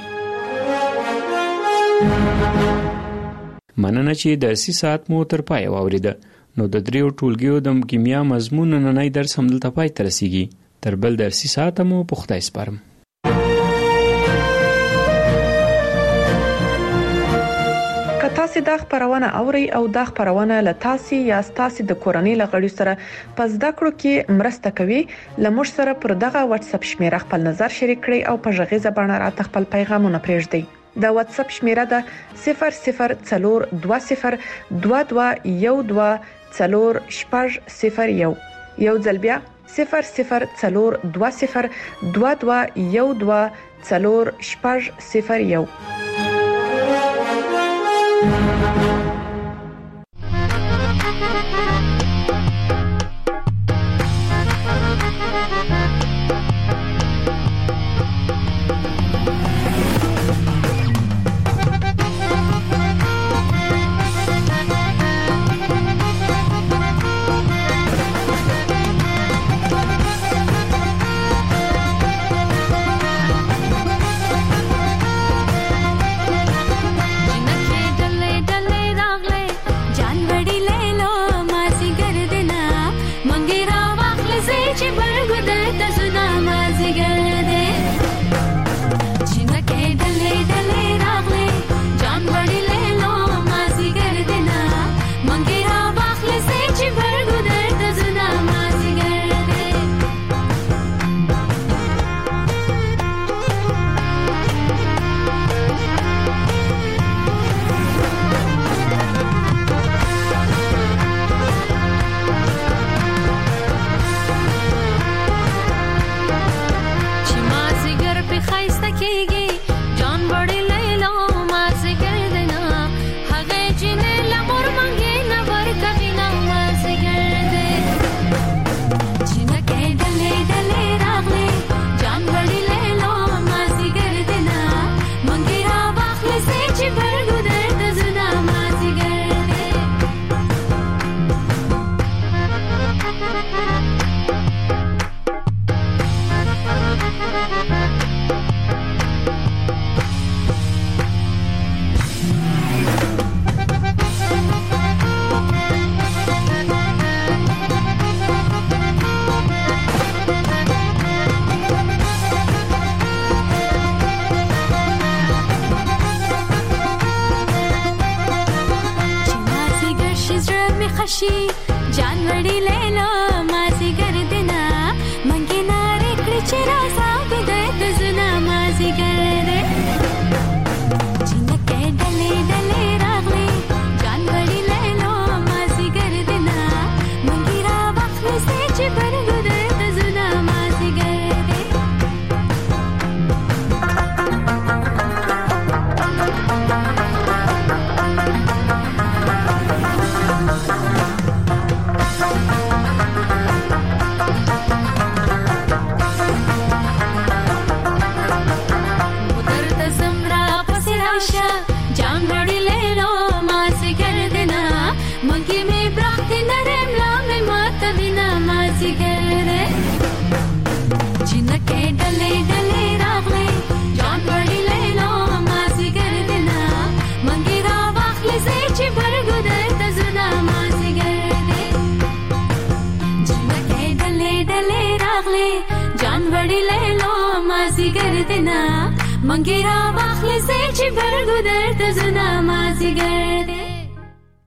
Speaker 19: مننه چې درسي ساعت مو تر پای واوریده نو د 3 ټولګیو د کیمیا مضمون نننۍ درس هم دلته پای ته رسیږي تر بل درسي ساعت مو په خدای سپارم
Speaker 21: تاسو د خبرونه اوري او د خبرونه له تاسو یا تاسو د کورنۍ لغړی سره پس د کړو کې مرسته کوي لمر سره پر دغه واتس اپ شمیره خپل نظر شریک کړئ او په ژغه باندې راته خپل پیغامونه پرېږدئ د واتس اپ شمیره ده 002022124001 یو ځل بیا 002022124001
Speaker 22: شي جان وړي لیلا ما سي ګردنا منګي ناره کړ چې راسا मंगेरा वाखले से ची बरगुदर तजुना माजी गर्दे